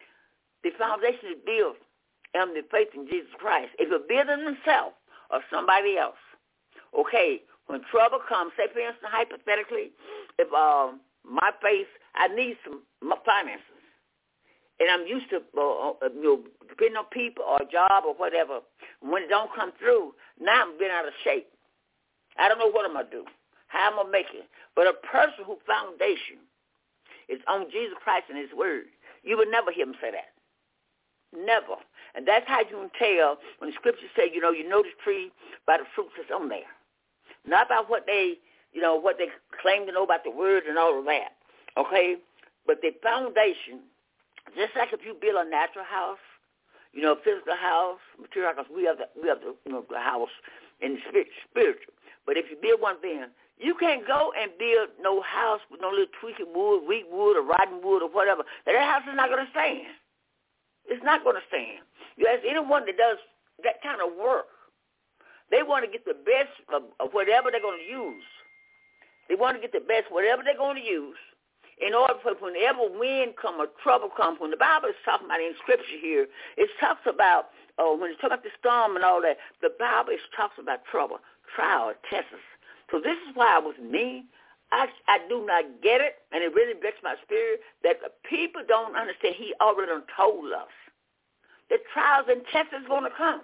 is built on the faith in Jesus Christ. If you're building themselves or somebody else, okay, when trouble comes, say for instance, hypothetically, if my faith, I need some finances, and I'm used to, depending on people or a job or whatever, when it don't come through, now I'm getting out of shape. I don't know what I'm going to do, how I'm going to make it. But a person whose foundation is on Jesus Christ and his word, you would never hear him say that. Never. And that's how you can tell when the scriptures say, you know the tree by the fruits that's on there. Not by what they, what they claim to know about the word and all of that. Okay? But the foundation, just like if you build a natural house, physical house, material house, we have the house in the spiritual. But if you build one thing, you can't go and build no house with no little tweaking wood, weak wood, or rotten wood, or whatever. That house is not going to stand. It's not going to stand. You ask anyone that does that kind of work, they want to get the best of whatever they're going to use. They want to get the best whatever they're going to use in order for whenever wind come or trouble comes. When the Bible is talking about in Scripture here, it talks about, when it's talking about the storm and all that, the Bible talks about trouble, trial, tests. So this is why with me, I do not get it, and it really breaks my spirit that the people don't understand. He already told us that trials and tests is going to come.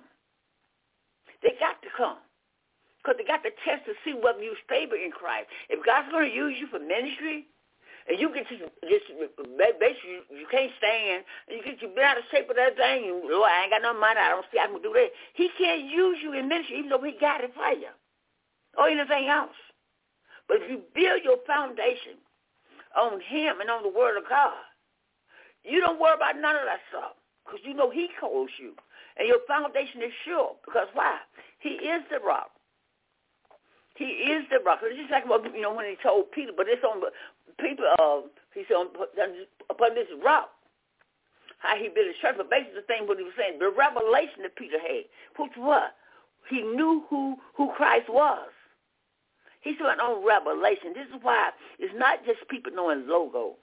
They got to come because they got to test to see whether you're stable in Christ. If God's going to use you for ministry, and you get just basically you can't stand, and you get you been out of shape with that thing, and Lord, I ain't got no money, I don't see I can do that. He can't use you in ministry even though he got it for you or anything else. But if you build your foundation on him and on the word of God, you don't worry about none of that stuff because you know he calls you. And your foundation is sure because why? He is the rock. He is the rock. It's just like when he told Peter, but it's on people. He said upon this rock, how he built his church. But basically the thing what he was saying, the revelation that Peter had, which what? He knew who Christ was. He said on revelation. This is why it's not just people knowing logo.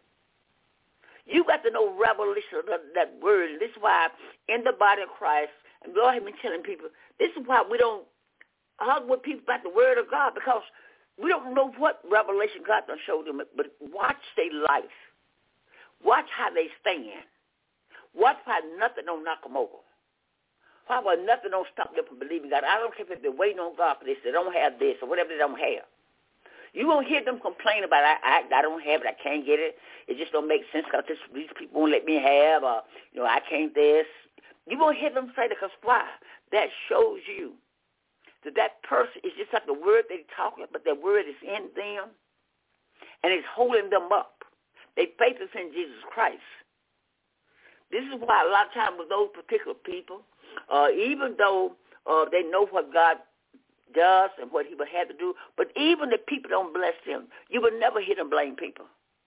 You got to know revelation of that word. And this is why in the body of Christ, and Lord has been telling people, this is why we don't argue with people about the word of God, because we don't know what revelation God done showed them. But watch their life. Watch how they stand. Watch how nothing don't knock them over. How nothing don't stop them from believing God. I don't care if they're waiting on God for this, they don't have this, or whatever they don't have. You won't hear them complain about, I don't have it, I can't get it. It just don't make sense because these people won't let me have, or, I can't this. You won't hear them say that because why? That shows you that person is just like the word they're talking, but that word is in them, and it's holding them up. Their faith is in Jesus Christ. This is why a lot of times with those particular people, even though they know what God does and what he would have to do, but even if people don't bless them, you will never hear them blame people.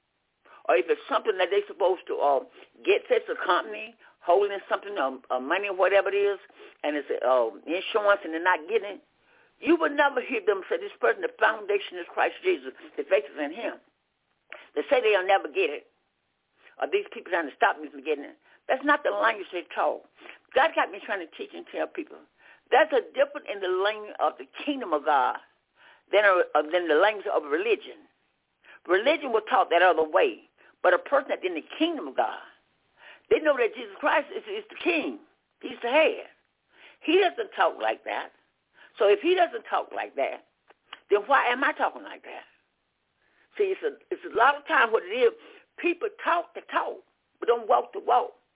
Or if it's something that they're supposed to get, say it's a company holding something, money or whatever it is, and it's insurance and they're not getting it, you will never hear them say, this person, the foundation is Christ Jesus, the faith is in him. They say they'll never get it, or these people trying to stop me from getting it. That's not the language they talk. God got me trying to teach and tell people. That's a difference in the language of the kingdom of God than the language of religion. Religion was taught that other way. But a person that's in the kingdom of God, they know that Jesus Christ is the king. He's the head. He doesn't talk like that. So if he doesn't talk like that, then why am I talking like that? See, it's a lot of times what it is, people talk the talk, but don't walk the walk.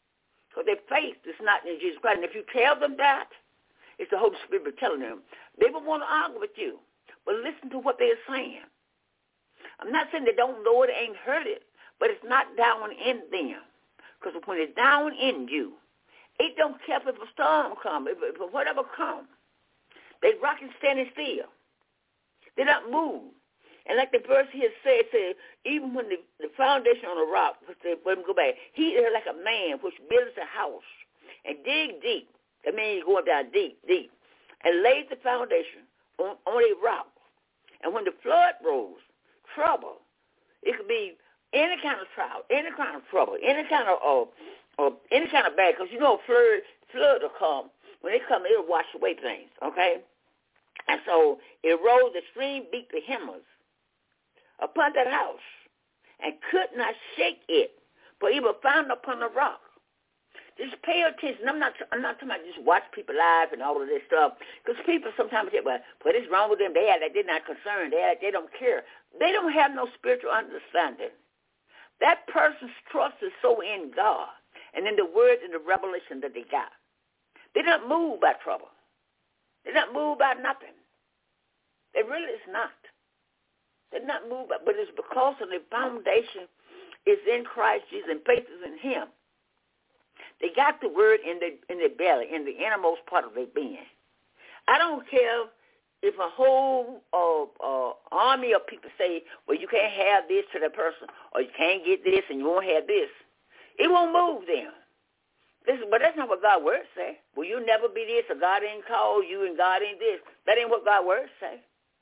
Because their faith is not in Jesus Christ. And if you tell them that, it's the Holy Spirit telling them. They will want to argue with you. But listen to what they're saying. I'm not saying they don't know it, ain't heard it, but it's not down in them. Because when it's down in you, it don't care if a storm comes, if whatever comes. They rock and standing still. They don't move. And like the verse here said, even when the foundation on the rock, let me go back, he is like a man which builds a house and dig deep. That means he's going down deep, and lays the foundation on a rock. And when the flood rolls, trouble, it could be any kind of trial, any kind of trouble, any kind of bad, because you know flood will come. When they come, it'll wash away things, okay? And so it rose, the stream beat the hammers upon that house and could not shake it, for it was found upon the rock. Just pay attention. I'm not talking about just watch people live and all of this stuff, because people sometimes say, well, what is wrong with them? They act like they're not concerned. They act like they don't care. They don't have no spiritual understanding. That person's trust is so in God and in the word and the revelation that they got. They're not moved by trouble. They're not moved by nothing. They really is not. They're not moved by, but it's because of the foundation is in Christ Jesus and faith is in him. They got the word in their belly, in the innermost part of their being. I don't care if a whole army of people say, well, you can't have this to that person, or you can't get this and you won't have this. It won't move them. Listen, but that's not what God's word say. Well, you'll never be this, or God ain't called you, and God ain't this. That ain't what God's word say.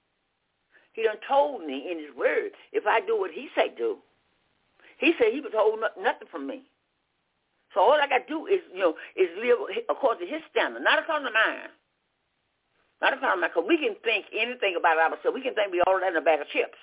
He done told me in his word, if I do what he say do, he said he was holding nothing from me. So all I got to do is live according to his standard, not according to mine. Not according to mine, because we can think anything about ourselves. We can think we all that in a bag of chips.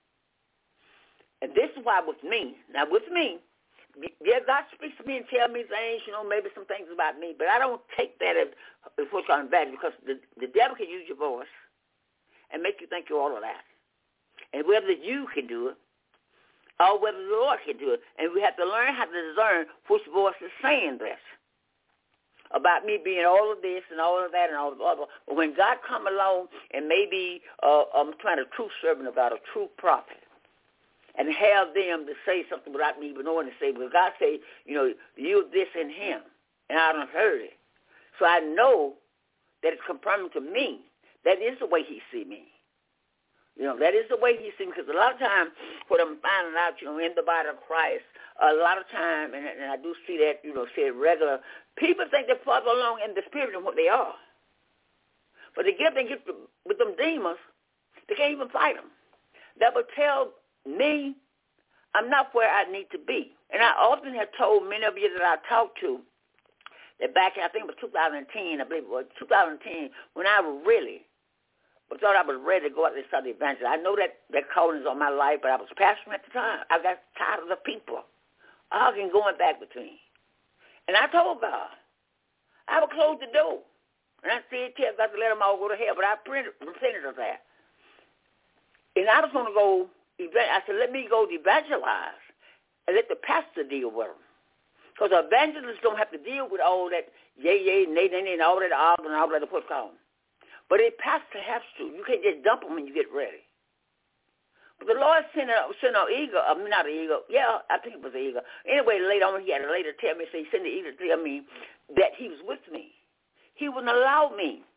And this is why with me, God speaks to me and tells me things, maybe some things about me, but I don't take that as what's on value, because the devil can use your voice and make you think you're all of that. And whether you can do it, or whether the Lord can do it. And we have to learn how to discern which voice is saying this about me being all of this and all of that and all of the other. But when God come along and maybe I'm trying a true servant of God, a true prophet, and have them to say something without me even knowing to say, because God say, you're this in him, and I don't heard it. So I know that it's confirming to me that is the way he see me. That is the way he sees me, because a lot of times what I'm finding out, in the body of Christ, a lot of time, and I do see that, said regular, people think they're farther along in the spirit than what they are. But they get with them demons, they can't even fight them. That would tell me I'm not where I need to be. And I often have told many of you that I talked to that back in, I think it was 2010, I believe it was 2010, when I really thought I was ready to go out there and start the evangelism. I know that calling is on my life, but I was passionate at the time. I got tired of the people arguing, going back between. And I told God, I would close the door. And I said, I got to let them all go to hell, but I repented of that. And I was going to go, I said, let me go evangelize and let the pastor deal with them. Because evangelists don't have to deal with all that yay, nay, and all that arguing and all that what's called. But a pastor has to. You can't just dump them when you get ready. But the Lord sent an eagle. Not an eagle. Yeah, I think it was an eagle. Anyway, later on, he had to later tell me, so he sent the eagle to tell me that he was with me. He wouldn't allow me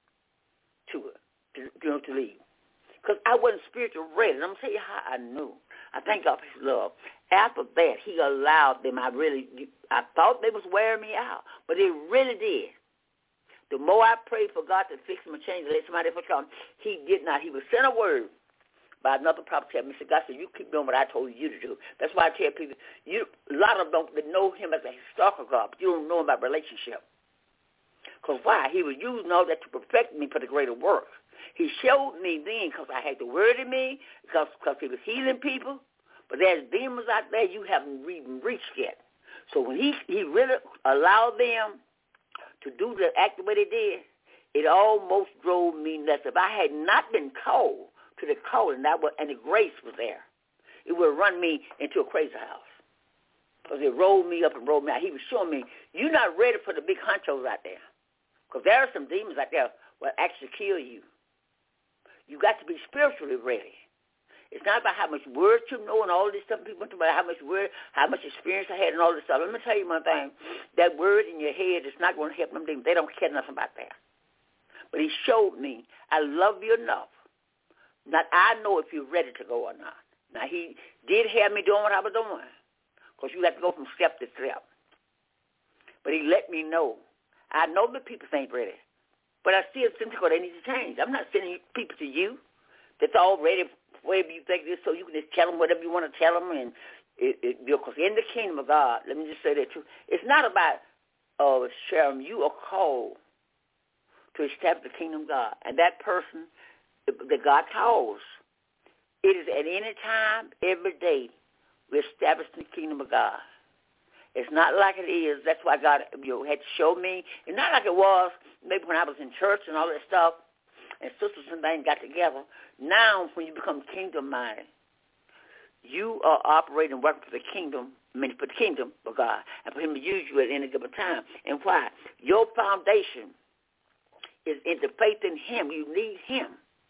to leave, because I wasn't spiritually ready. And I'm going to tell you how I knew. I thank God for his love. After that, he allowed them. I thought they was wearing me out, but they really did. The more I prayed for God to fix them and change, let somebody else come, he did not. He would send a word by another prophet. Tell me, God said, you keep doing what I told you to do. That's why I tell people, a lot of them don't know him as a historical God, but you don't know him by relationship. Because why? He was using all that to perfect me for the greater work. He showed me then, because I had the word in me, because he was healing people. But there's demons out there you haven't even reached yet. So when he really allowed them to do the act the way they did, it almost drove me nuts. If I had not been called to the calling and the grace was there, it would run me into a crazy house. Because it rolled me up and rolled me out. He was showing me, you're not ready for the big honchos out there. Because there are some demons out there that will actually kill you. You got to be spiritually ready. It's not about how much word you know and all this stuff. People talk about how much word, how much experience I had and all this stuff. Let me tell you one thing. That word in your head is not going to help them demons. They don't care nothing about that. But he showed me, I love you enough. Not I know if you're ready to go or not. Now, he did have me doing what I was doing. Because you have to go from step to step. But he let me know. I know the people ain't ready. But I still think they need to change. I'm not sending people to you that's all ready wherever you think it is, so you can just tell them whatever you want to tell them. And because in the kingdom of God, let me just say that too, it's not about sharing. You are called to establish the kingdom of God. And that person that God calls, it is at any time, every day, we establish the kingdom of God. It's not like it is. That's why God had to show me. It's not like it was maybe when I was in church and all that stuff, and sisters and things got together. Now, when you become kingdom-minded, you are operating, working for the kingdom, for the kingdom of God, and for him to use you at any given time. And why? Your foundation is in the faith in him. You need him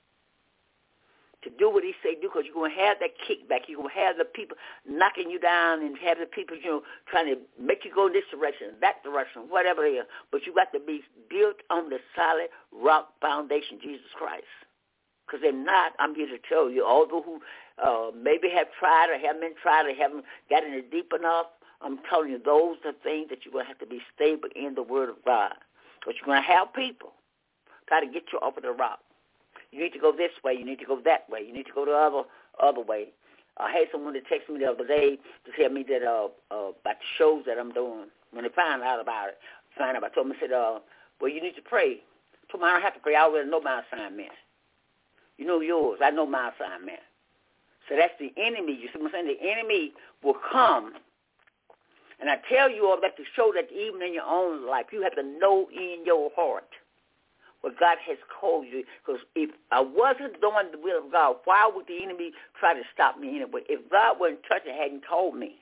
to do what he say do, because you're going to have that kickback. You're going to have the people knocking you down and have the people, trying to make you go in this direction, that direction, whatever it is. But you got to be built on the solid rock foundation, Jesus Christ. Because if not, I'm here to tell you, all those who maybe have tried or haven't been tried or haven't gotten it deep enough, I'm telling you, those are things that you're going to have to be stable in the Word of God. Because you're going to have people try to get you off of the rock. You need to go this way. You need to go that way. You need to go the other way. I had someone that texted me the other day to tell me that about the shows that I'm doing. When they find out about it, I told them, I said, well, you need to pray. I told them I don't have to pray. I already know my assignment. You know yours. I know my assignment. So that's the enemy. You see what I'm saying? The enemy will come. And I tell you all that to show that even in your own life, you have to know in your heart what God has called you. Because if I wasn't doing the will of God, why would the enemy try to stop me anyway? If God wasn't touching, hadn't told me.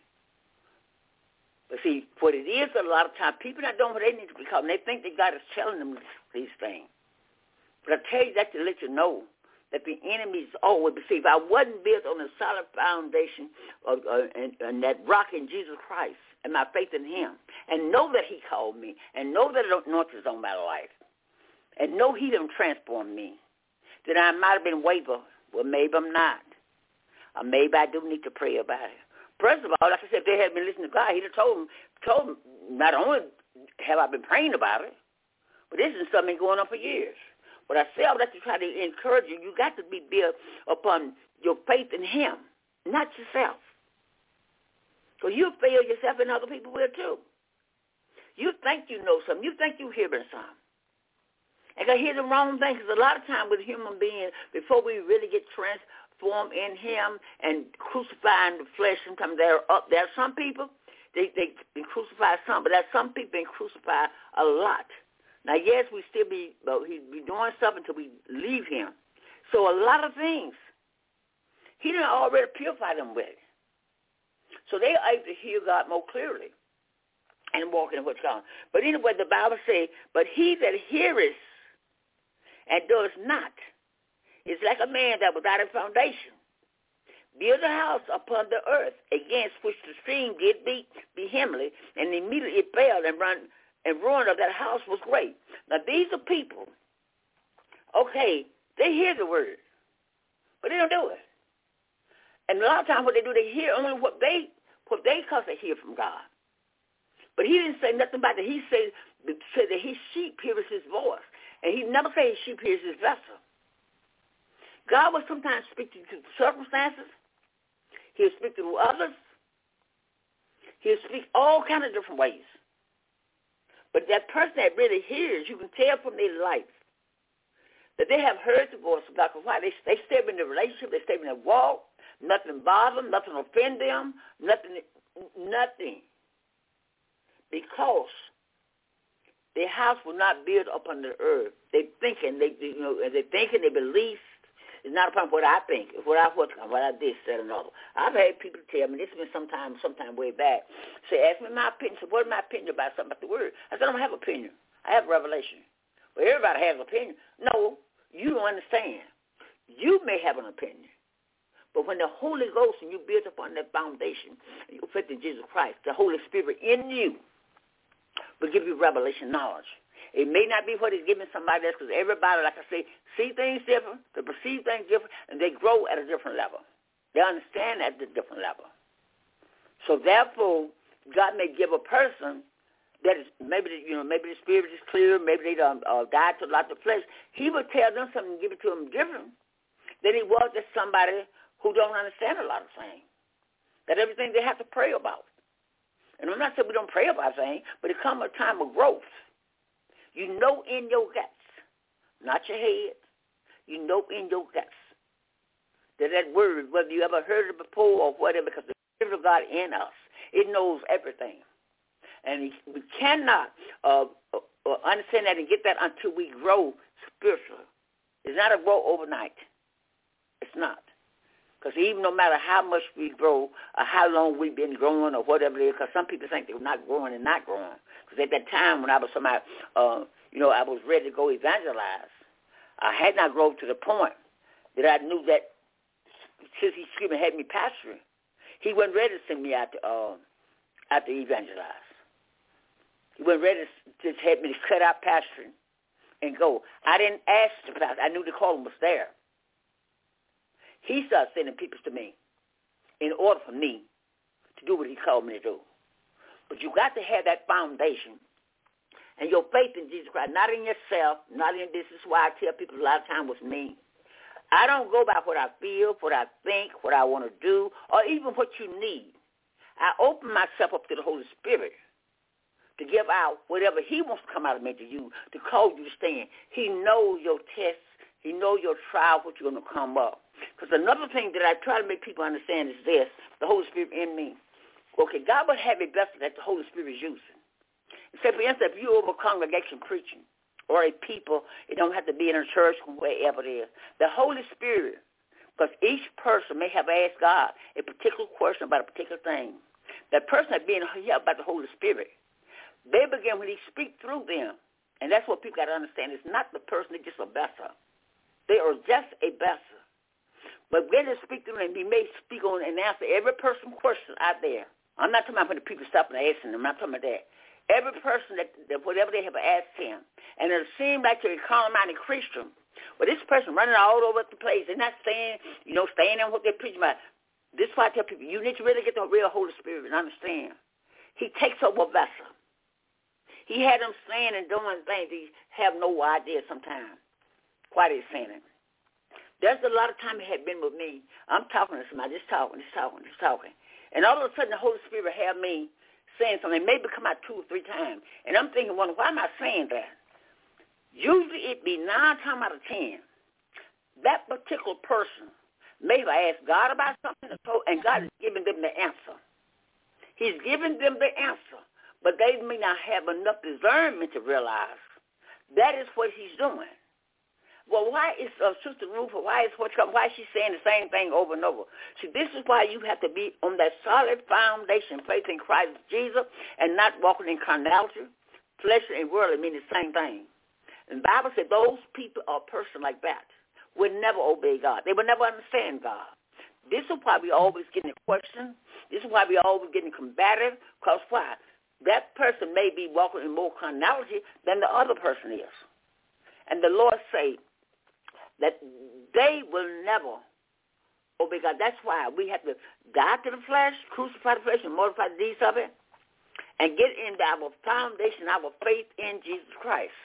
But see, what it is a lot of times, people not doing what they need to be called, and they think that God is telling them these things. But I tell you that to let you know that the enemy is always, see, if I wasn't built on a solid foundation and that rock in Jesus Christ and my faith in him, and know that he called me, and know that anointing is on my life, and know he done transformed me, then I might have been waver. Well, maybe I'm not. Or maybe I do need to pray about it. First of all, like I said, if they had been listening to God, he'd have told them, not only have I been praying about it, but this is something going on for years. But I say all that to try to encourage you. You got to be built upon your faith in him, not yourself. So you'll fail yourself and other people will too. You think you know something. You think you're hearing something. And I hear the wrong thing, because a lot of times with human beings, before we really get transformed in him and crucifying the flesh, sometimes they're up. There are some people, they been crucified some, but there's some people been crucified a lot. Now, yes, we still be doing stuff until we leave him. So a lot of things, he done already purified them with. So they are able to hear God more clearly and walk in what's going on. But anyway, the Bible says, but he that heareth and does not is like a man that without a foundation build a house upon the earth, against which the stream did beat vehemently, and immediately it fell, and ruin of that house was great. Now, these are people, okay, they hear the word, but they don't do it. And a lot of times what they do, they hear only what they cause they hear from God. But he didn't say nothing about that. He said that his sheep hears his voice. And he never said his sheep hears his vessel. God will sometimes speak to circumstances. He'll speak to others. He'll speak all kinds of different ways. But that person that really hears, you can tell from their life that they have heard the voice of God. Because why? They stay in the relationship. They stay in their walk. Nothing bother them. Nothing offend them. Nothing. Because their house will not build upon the earth. They thinking, they believe, It's not upon what I think. It's what I did, said another. I've had people tell me, this has been sometime way back, say, ask me my opinion. So what is my opinion about something about the word? I said, I don't have an opinion. I have revelation. Well, everybody has an opinion. No, you don't understand. You may have an opinion. But when the Holy Ghost and you build upon that foundation, and you faith in Jesus Christ, the Holy Spirit in you will give you revelation knowledge. It may not be what he's giving somebody else, because everybody, like I say, see things different, they perceive things different, and they grow at a different level. They understand at a different level. So therefore, God may give a person that is maybe the spirit is clear, maybe they died to a lot of flesh. He would tell them something and give it to them different than he was to somebody who don't understand a lot of things. That everything they have to pray about. And I'm not saying we don't pray about things, but it comes a time of growth. You know in your guts, not your head. You know in your guts that word, whether you ever heard it before or whatever, because the Spirit of God in us, it knows everything. And we cannot understand that and get that until we grow spiritually. It's not a grow overnight. It's not. Because even no matter how much we grow or how long we've been growing or whatever it is, because some people think they're not growing and not growing. Because at that time when I was somebody, I was ready to go evangelize, I had not grown to the point that I knew that since he had me pastoring, he wasn't ready to send me out to evangelize. He wasn't ready to have me to cut out pastoring and go. I didn't ask to pastor. I knew the calling was there. He started sending people to me in order for me to do what he called me to do. But you got to have that foundation and your faith in Jesus Christ, not in yourself, not in this. Is why I tell people a lot of times with me, I don't go by what I feel, what I think, what I want to do, or even what you need. I open myself up to the Holy Spirit to give out whatever he wants to come out of me to you, to call you to stand. He knows your tests. He knows your trial, what you're going to come up. Because another thing that I try to make people understand is this, the Holy Spirit in me. Okay, God would have a vessel that the Holy Spirit is using. Say, for instance, if you're over a congregation preaching, or a people, it don't have to be in a church, wherever it is. The Holy Spirit, because each person may have asked God a particular question about a particular thing. That person that being helped by the Holy Spirit, they begin when he speaks through them. And that's what people got to understand. It's not the person that's just a vessel. They are just a vessel. But when they speak to them, he may speak on and answer every person's question out there. I'm not talking about when the people stop and asking them. I'm not talking about that. Every person that whatever they have asked him, and it seems like they're a carnal-minded Christian, but this person running all over the place, they're not staying in what they're preaching about. This is why I tell people, you need to really get the real Holy Spirit and understand. He takes over a vessel. He had them saying and doing things he have no idea sometimes why they're saying it. There's a lot of time it had been with me. I'm talking to somebody, just talking. And all of a sudden the Holy Spirit had me saying something, maybe come out 2 or 3 times. And I'm thinking, why am I saying that? Usually it be 9 times out of 10. That particular person may have asked God about something, and God is giving them the answer. He's giving them the answer, but they may not have enough discernment to realize that is what he's doing. Well, why is Sister Ruth, why is she saying the same thing over and over? See, this is why you have to be on that solid foundation, faith in Christ Jesus, and not walking in carnality, flesh and worldly mean the same thing. And the Bible said those people or a person like that would never obey God. They would never understand God. This is why we always getting questioned. This is why we always getting combative. Because why? That person may be walking in more carnality than the other person is. And the Lord say that they will never obey God. That's why we have to die to the flesh, crucify the flesh, and mortify the deeds of it, and get into our foundation, our faith in Jesus Christ,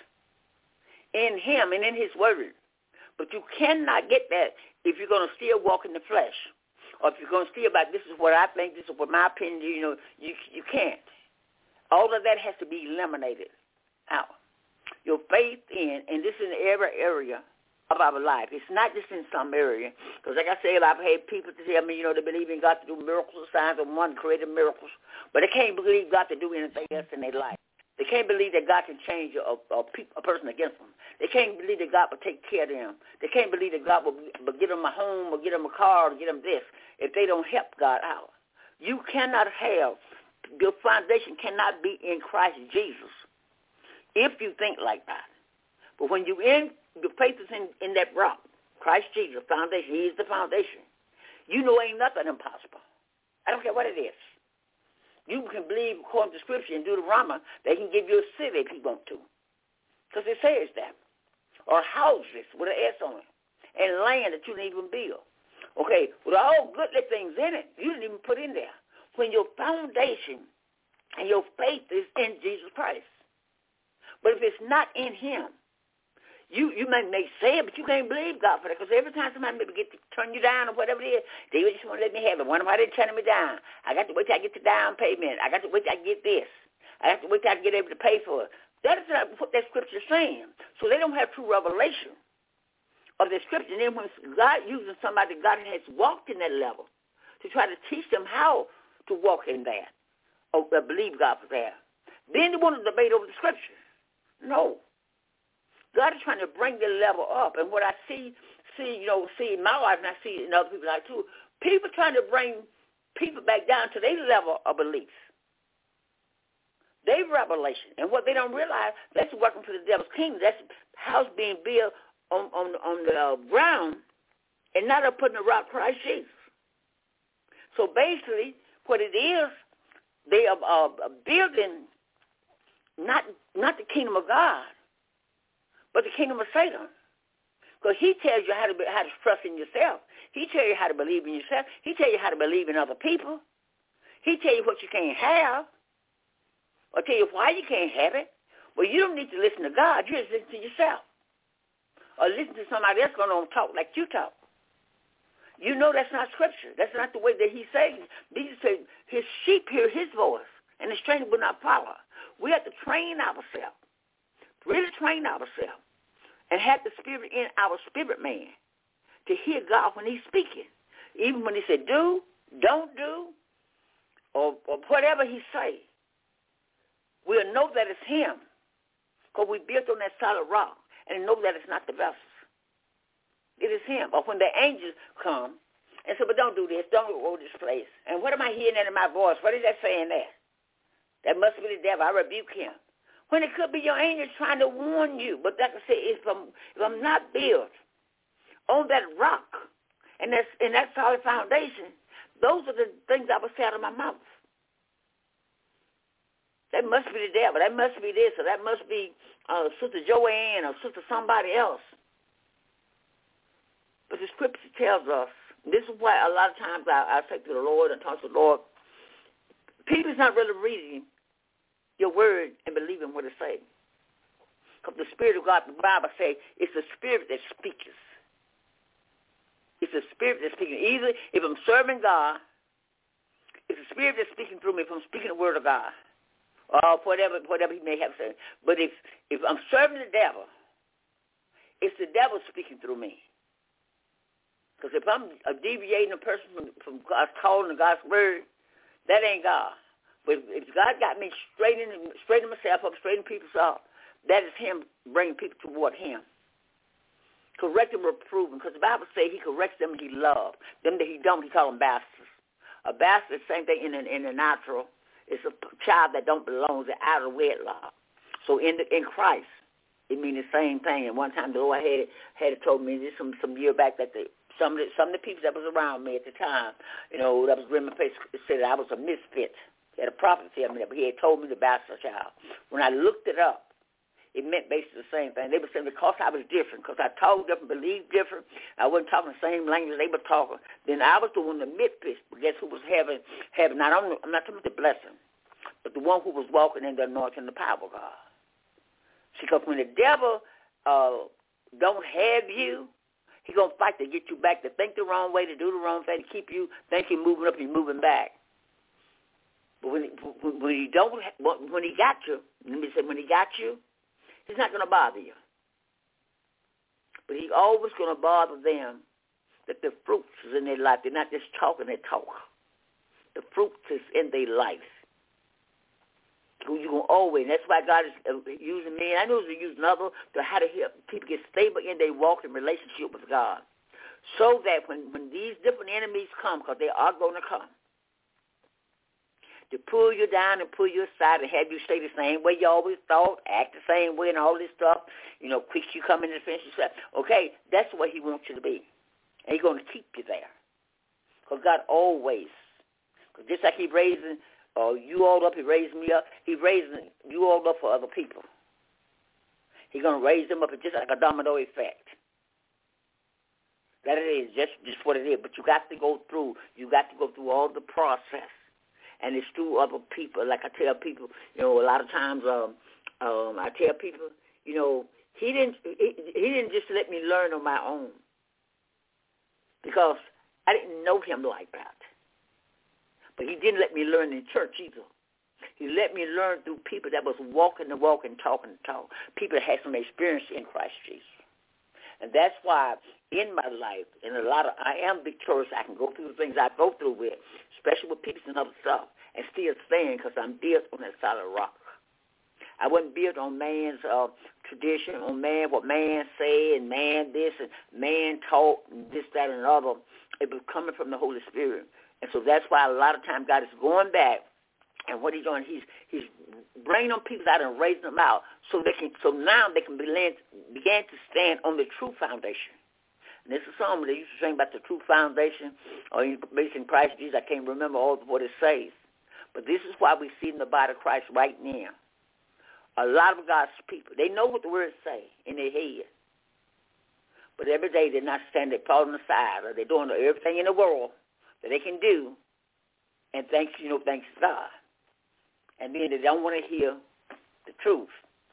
in him and in his word. But you cannot get that if you're going to still walk in the flesh, or if you're going to still about this is what I think, this is what my opinion, you can't. All of that has to be eliminated out. Your faith in, and this is in every area of our life. It's not just in some area. Because like I said, I've had people to tell me, they believe in God to do miracles, signs, and wonders, creative miracles. But they can't believe God to do anything else in their life. They can't believe that God can change a person against them. They can't believe that God will take care of them. They can't believe that God will get them a home or get them a car or get them this if they don't help God out. You cannot have, your foundation cannot be in Christ Jesus if you think like that. But when your faith is in that rock, Christ Jesus, foundation, he is the foundation. You know ain't nothing impossible. I don't care what it is. You can believe according to Scripture and Deuteronomy, they can give you a city if you want to. Because it says that. Or houses with an S on it. And land that you didn't even build. Okay, with all goodly things in it, you didn't even put in there. When your foundation and your faith is in Jesus Christ. But if it's not in him, you may say it, but you can't believe God for that. Because every time somebody maybe get to turn you down or whatever it is, they just want to let me have it. Wonder why they're turning me down. I got to wait till I get the down payment. I got to wait till I get this. I have to wait till I get able to pay for it. That is not what that scripture is saying. So they don't have true revelation of the scripture. And then when God uses somebody, God has walked in that level to try to teach them how to walk in that or believe God for that. Then they want to debate over the scripture. No. God is trying to bring the level up. And what I see in my life, and I see in other people's life too, people trying to bring people back down to their level of belief. Their revelation. And what they don't realize, that's working for the devil's kingdom. That's house being built on the ground and not up putting the rock Christ Jesus. So basically, what it is, they are building not the kingdom of God, but the kingdom of Satan. Because he tells you how to trust in yourself. He tells you how to believe in yourself. He tells you how to believe in other people. He tells you what you can't have or tell you why you can't have it. Well, you don't need to listen to God. You just listen to yourself or listen to somebody else going to talk like you talk. You know that's not scripture. That's not the way that he says. Jesus said his sheep hear his voice, and the stranger will not follow. We have to train ourselves. Really train ourselves and have the spirit in our spirit man to hear God when he's speaking. Even when he said do, don't do, or whatever he say, we'll know that it's him because we built on that solid rock and know that it's not the vessels. It is him. Or when the angels come and say, but don't do this, don't go to this place. And what am I hearing that in my voice? What is that saying there? That must be the devil. I rebuke him. When it could be your angels trying to warn you. But like I say, if I'm not built on that rock and that solid foundation, those are the things I would say out of my mouth. That must be the devil. That must be this, or that must be Sister Joanne or Sister somebody else. But the scripture tells us, this is why a lot of times I say to the Lord and talk to the Lord, people's not really reading your word and believing what it says. Because the Spirit of God, the Bible says, it's the Spirit that speaks. It's the Spirit that's speaking. Either if I'm serving God, it's the Spirit that's speaking through me if I'm speaking the word of God. Or whatever he may have said. But if I'm serving the devil, it's the devil speaking through me. Because if I'm deviating a person from God's calling and God's word, that ain't God. But if God got me straightening myself up, straightening people up, that is him bringing people toward him. Correcting, reproving. Because the Bible says he corrects them he loves. Them that he don't, he calls them bastards. A bastard is the same thing in the natural. It's a child that don't belong, it's out of wedlock. So in Christ, it means the same thing. And one time the Lord had told me this some year back that some of the people that was around me at the time, that was in my face, said that I was a misfit. He had a prophet tell me that, but he had told me the bastard child. When I looked it up, it meant basically the same thing. They were saying because I was different, because I talked different, believed different, I wasn't talking the same language they were talking, then I was the one that misfit. Guess who was having I'm not talking about the blessing, but the one who was walking in the anointing and the power of God. See, because when the devil don't have you, he's going to fight to get you back, to think the wrong way, to do the wrong thing, to keep you thinking moving up and moving back. But when he got you, let me say, when he got you, he's not going to bother you. But he's always going to bother them that the fruits is in their life. They're not just talking, they talk. The fruits is in their life. who you're going to always. And that's why God is using me. And I know He's using others to how to help people get stable in their walk and relationship with God. So that when these different enemies come, because they are going to come, to pull you down and pull you aside and have you stay the same way you always thought, act the same way and all this stuff, quick you come in the defense yourself. Okay, that's what He wants you to be. And He's going to keep you there. Because God always, because just like He raising you all up, He raised me up, He's raising you all up for other people. He's going to raise them up just like a domino effect. That it is, just what it is. But you got to go through all the process. And it's through other people. Like I tell people, a lot of times I tell people, he didn't just let me learn on my own. Because I didn't know Him like that. But He didn't let me learn in church either. He let me learn through people that was walking the walk and talking the talk. People that had some experience in Christ Jesus. And that's why in my life, I am victorious. I can go through the things I go through with, especially with people and other stuff, and still stand because I'm built on that solid rock. I wasn't built on man's tradition, on what man say and man this and man talk and this, that, and other. It was coming from the Holy Spirit. And so that's why a lot of times God is going back, and what He's doing, He's bringing them people out and raising them out so now they can begin to stand on the true foundation. And this is something they used to sing about the true foundation, or based in Christ Jesus. I can't remember all of what it says. But this is why we see in the body of Christ right now. A lot of God's people, they know what the words say in their head. But every day they're not standing, they're falling aside, or they're doing everything in the world that they can do, and thanks to God. And then they don't want to hear the truth.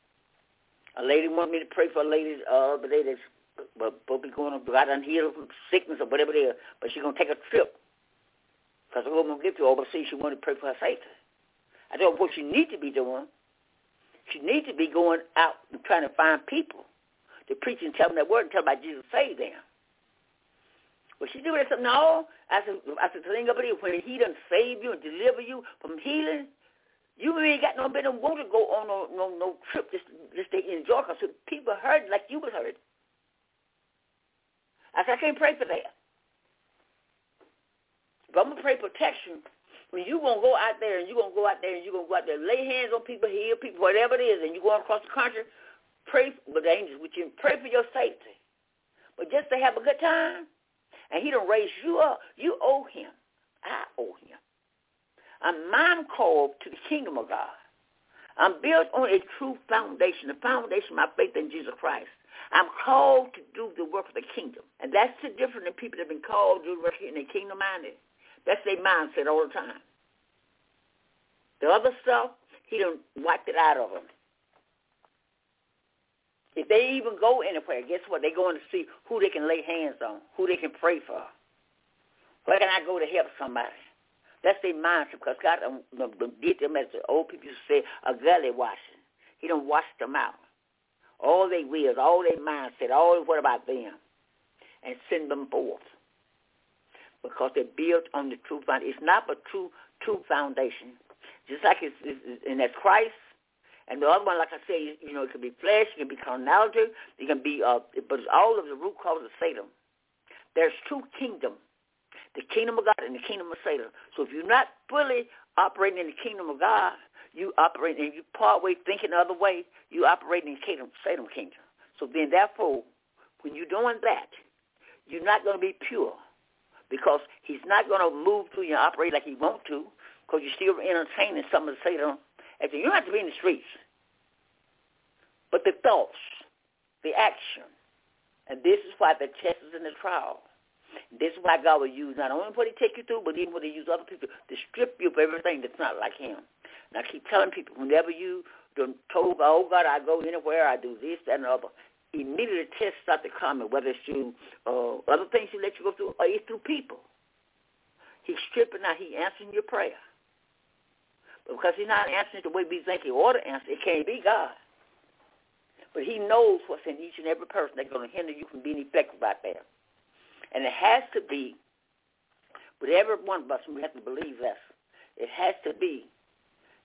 A lady wanted me to pray for a lady the other day that's supposed to be going to God unhealed from sickness or whatever it is, but she's going to take a trip. Because the Lord won't get to overseas, she wanted to pray for her safety. I told her what she needs to be doing. She needs to be going out and trying to find people to preach and tell them that word and tell them about Jesus save them. Well, she doing something. No, I said, the thing about it, when He done save you and deliver you from healing, you ain't got no better want to go on no trip just to enjoy, because people hurt like you was hurt. I said, I can't pray for that. But I'm going to pray protection. When you going to go out there and you're going to go out there and you're going to go out there, lay hands on people, heal people, whatever it is, and you're going across the country, pray with the angels with you, pray for your safety. But just to have a good time, and He done raise you up, you owe Him. I owe Him. I'm called to the kingdom of God. I'm built on a true foundation, the foundation of my faith in Jesus Christ. I'm called to do the work of the kingdom. And that's the difference in people that have been called to do the work in the kingdom-minded. That's their mindset all the time. The other stuff, He done wiped it out of them. If they even go anywhere, guess what? They're going to see who they can lay hands on, who they can pray for. Where can I go to help somebody? That's their mindset, because God did them, as the old people used to say, a gully washing. He done washed them out. All their wills, all their mindset, all what about them, and send them forth. Because they're built on the true foundation. It's not a true foundation. Just like and that's Christ. And the other one, like I said, it can be flesh, it can be carnality, it can be, but it's all of the root cause of Satan. There's two kingdoms, the kingdom of God and the kingdom of Satan. So if you're not fully operating in the kingdom of God, you operate and you part way thinking the other way, you operate in the Satan kingdom. So then, therefore, when you're doing that, you're not going to be pure, because He's not going to move through you and operate like He wants to, because you're still entertaining some of the Satan. You don't have to be in the streets, but the thoughts, the action, and this is why the test is in the trial. This is why God will use not only what He take you through, but even what He use other people to strip you of everything that's not like Him. And I keep telling people, whenever you told, oh God, I go anywhere, I do this, that, and the other, immediately the tests start to come, whether it's through other things He let you go through, or it's through people. He's stripping out, He's answering your prayer. But because He's not answering the way we think He ought to answer, it can't be God. But He knows what's in each and every person that's going to hinder you from being effective out there. And it has to be, with every one of us, we have to believe this, it has to be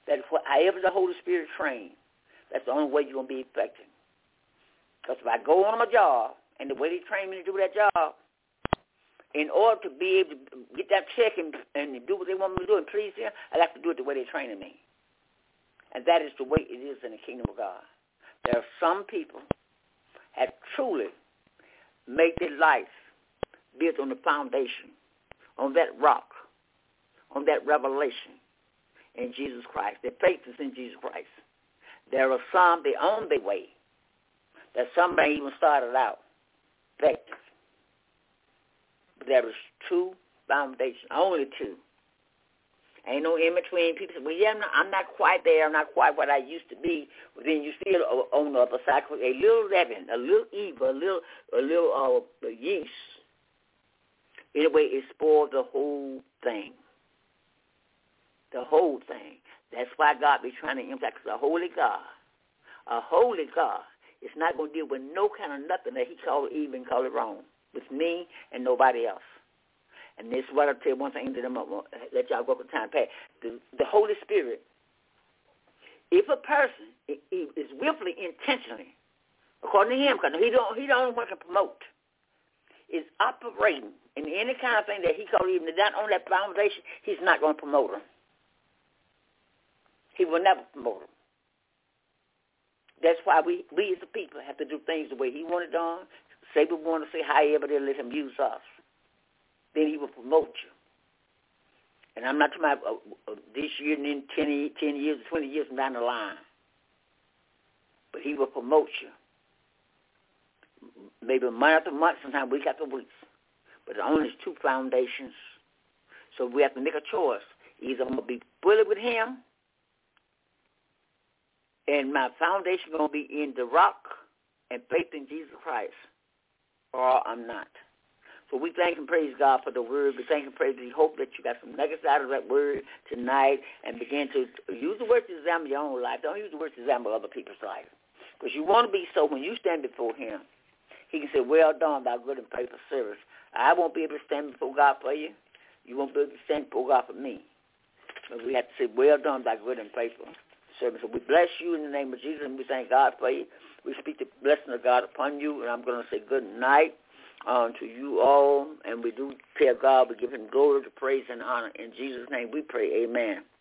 That however the Holy Spirit trains, that's the only way you're going to be effective. Because if I go on my job and the way they train me to do that job, in order to be able to get that check and do what they want me to do and please them, I have to do it the way they're training me. And that is the way it is in the kingdom of God. There are some people have truly made their life built on the foundation, on that rock, on that revelation in Jesus Christ. Their faith is in Jesus Christ. There are some, they own their way. That somebody even started out effective. But there is two foundations, only two. Ain't no in between. People say, well, yeah, I'm not quite there. I'm not quite what I used to be. But then you still on the other side. A little leaven, a little evil, a little yeast. Anyway, it spoils the whole thing. The whole thing. That's why God be trying to impact us. A holy God is not going to deal with no kind of nothing that he call it evil and call it wrong. With me and nobody else. And this is what I'll tell you one thing that I'm going to let y'all go for time past. The Holy Spirit, if a person is willfully, intentionally, according to him, because he don't want to promote, is operating in any kind of thing that he calls even not on that foundation, he's not going to promote them. He will never promote them. That's why we as the people have to do things the way he wanted done, say what we want to say, however they let him use us. Then he will promote you. And I'm not talking about this year and then 10 years, 20 years down the line. But he will promote you. Maybe month after month, sometimes week after week. But it only is two foundations. So we have to make a choice. Either I'm going to be fully with him, and my foundation is going to be in the rock and faith in Jesus Christ, or I'm not. So we thank and praise God for the word. We thank and praise. We hope that you got some nuggets out of that word tonight and begin to use the word to examine your own life. Don't use the word to examine other people's life. Because you want to be so when you stand before him, he can say, well done, thou good and faithful servant. I won't be able to stand before God for you. You won't be able to stand before God for me. But we have to say, well done, thou good and faithful servant. So we bless you in the name of Jesus, and we thank God for you. We speak the blessing of God upon you, and I'm going to say good night to you all. And we do tell God, we give him glory, praise, and honor. In Jesus' name we pray, amen.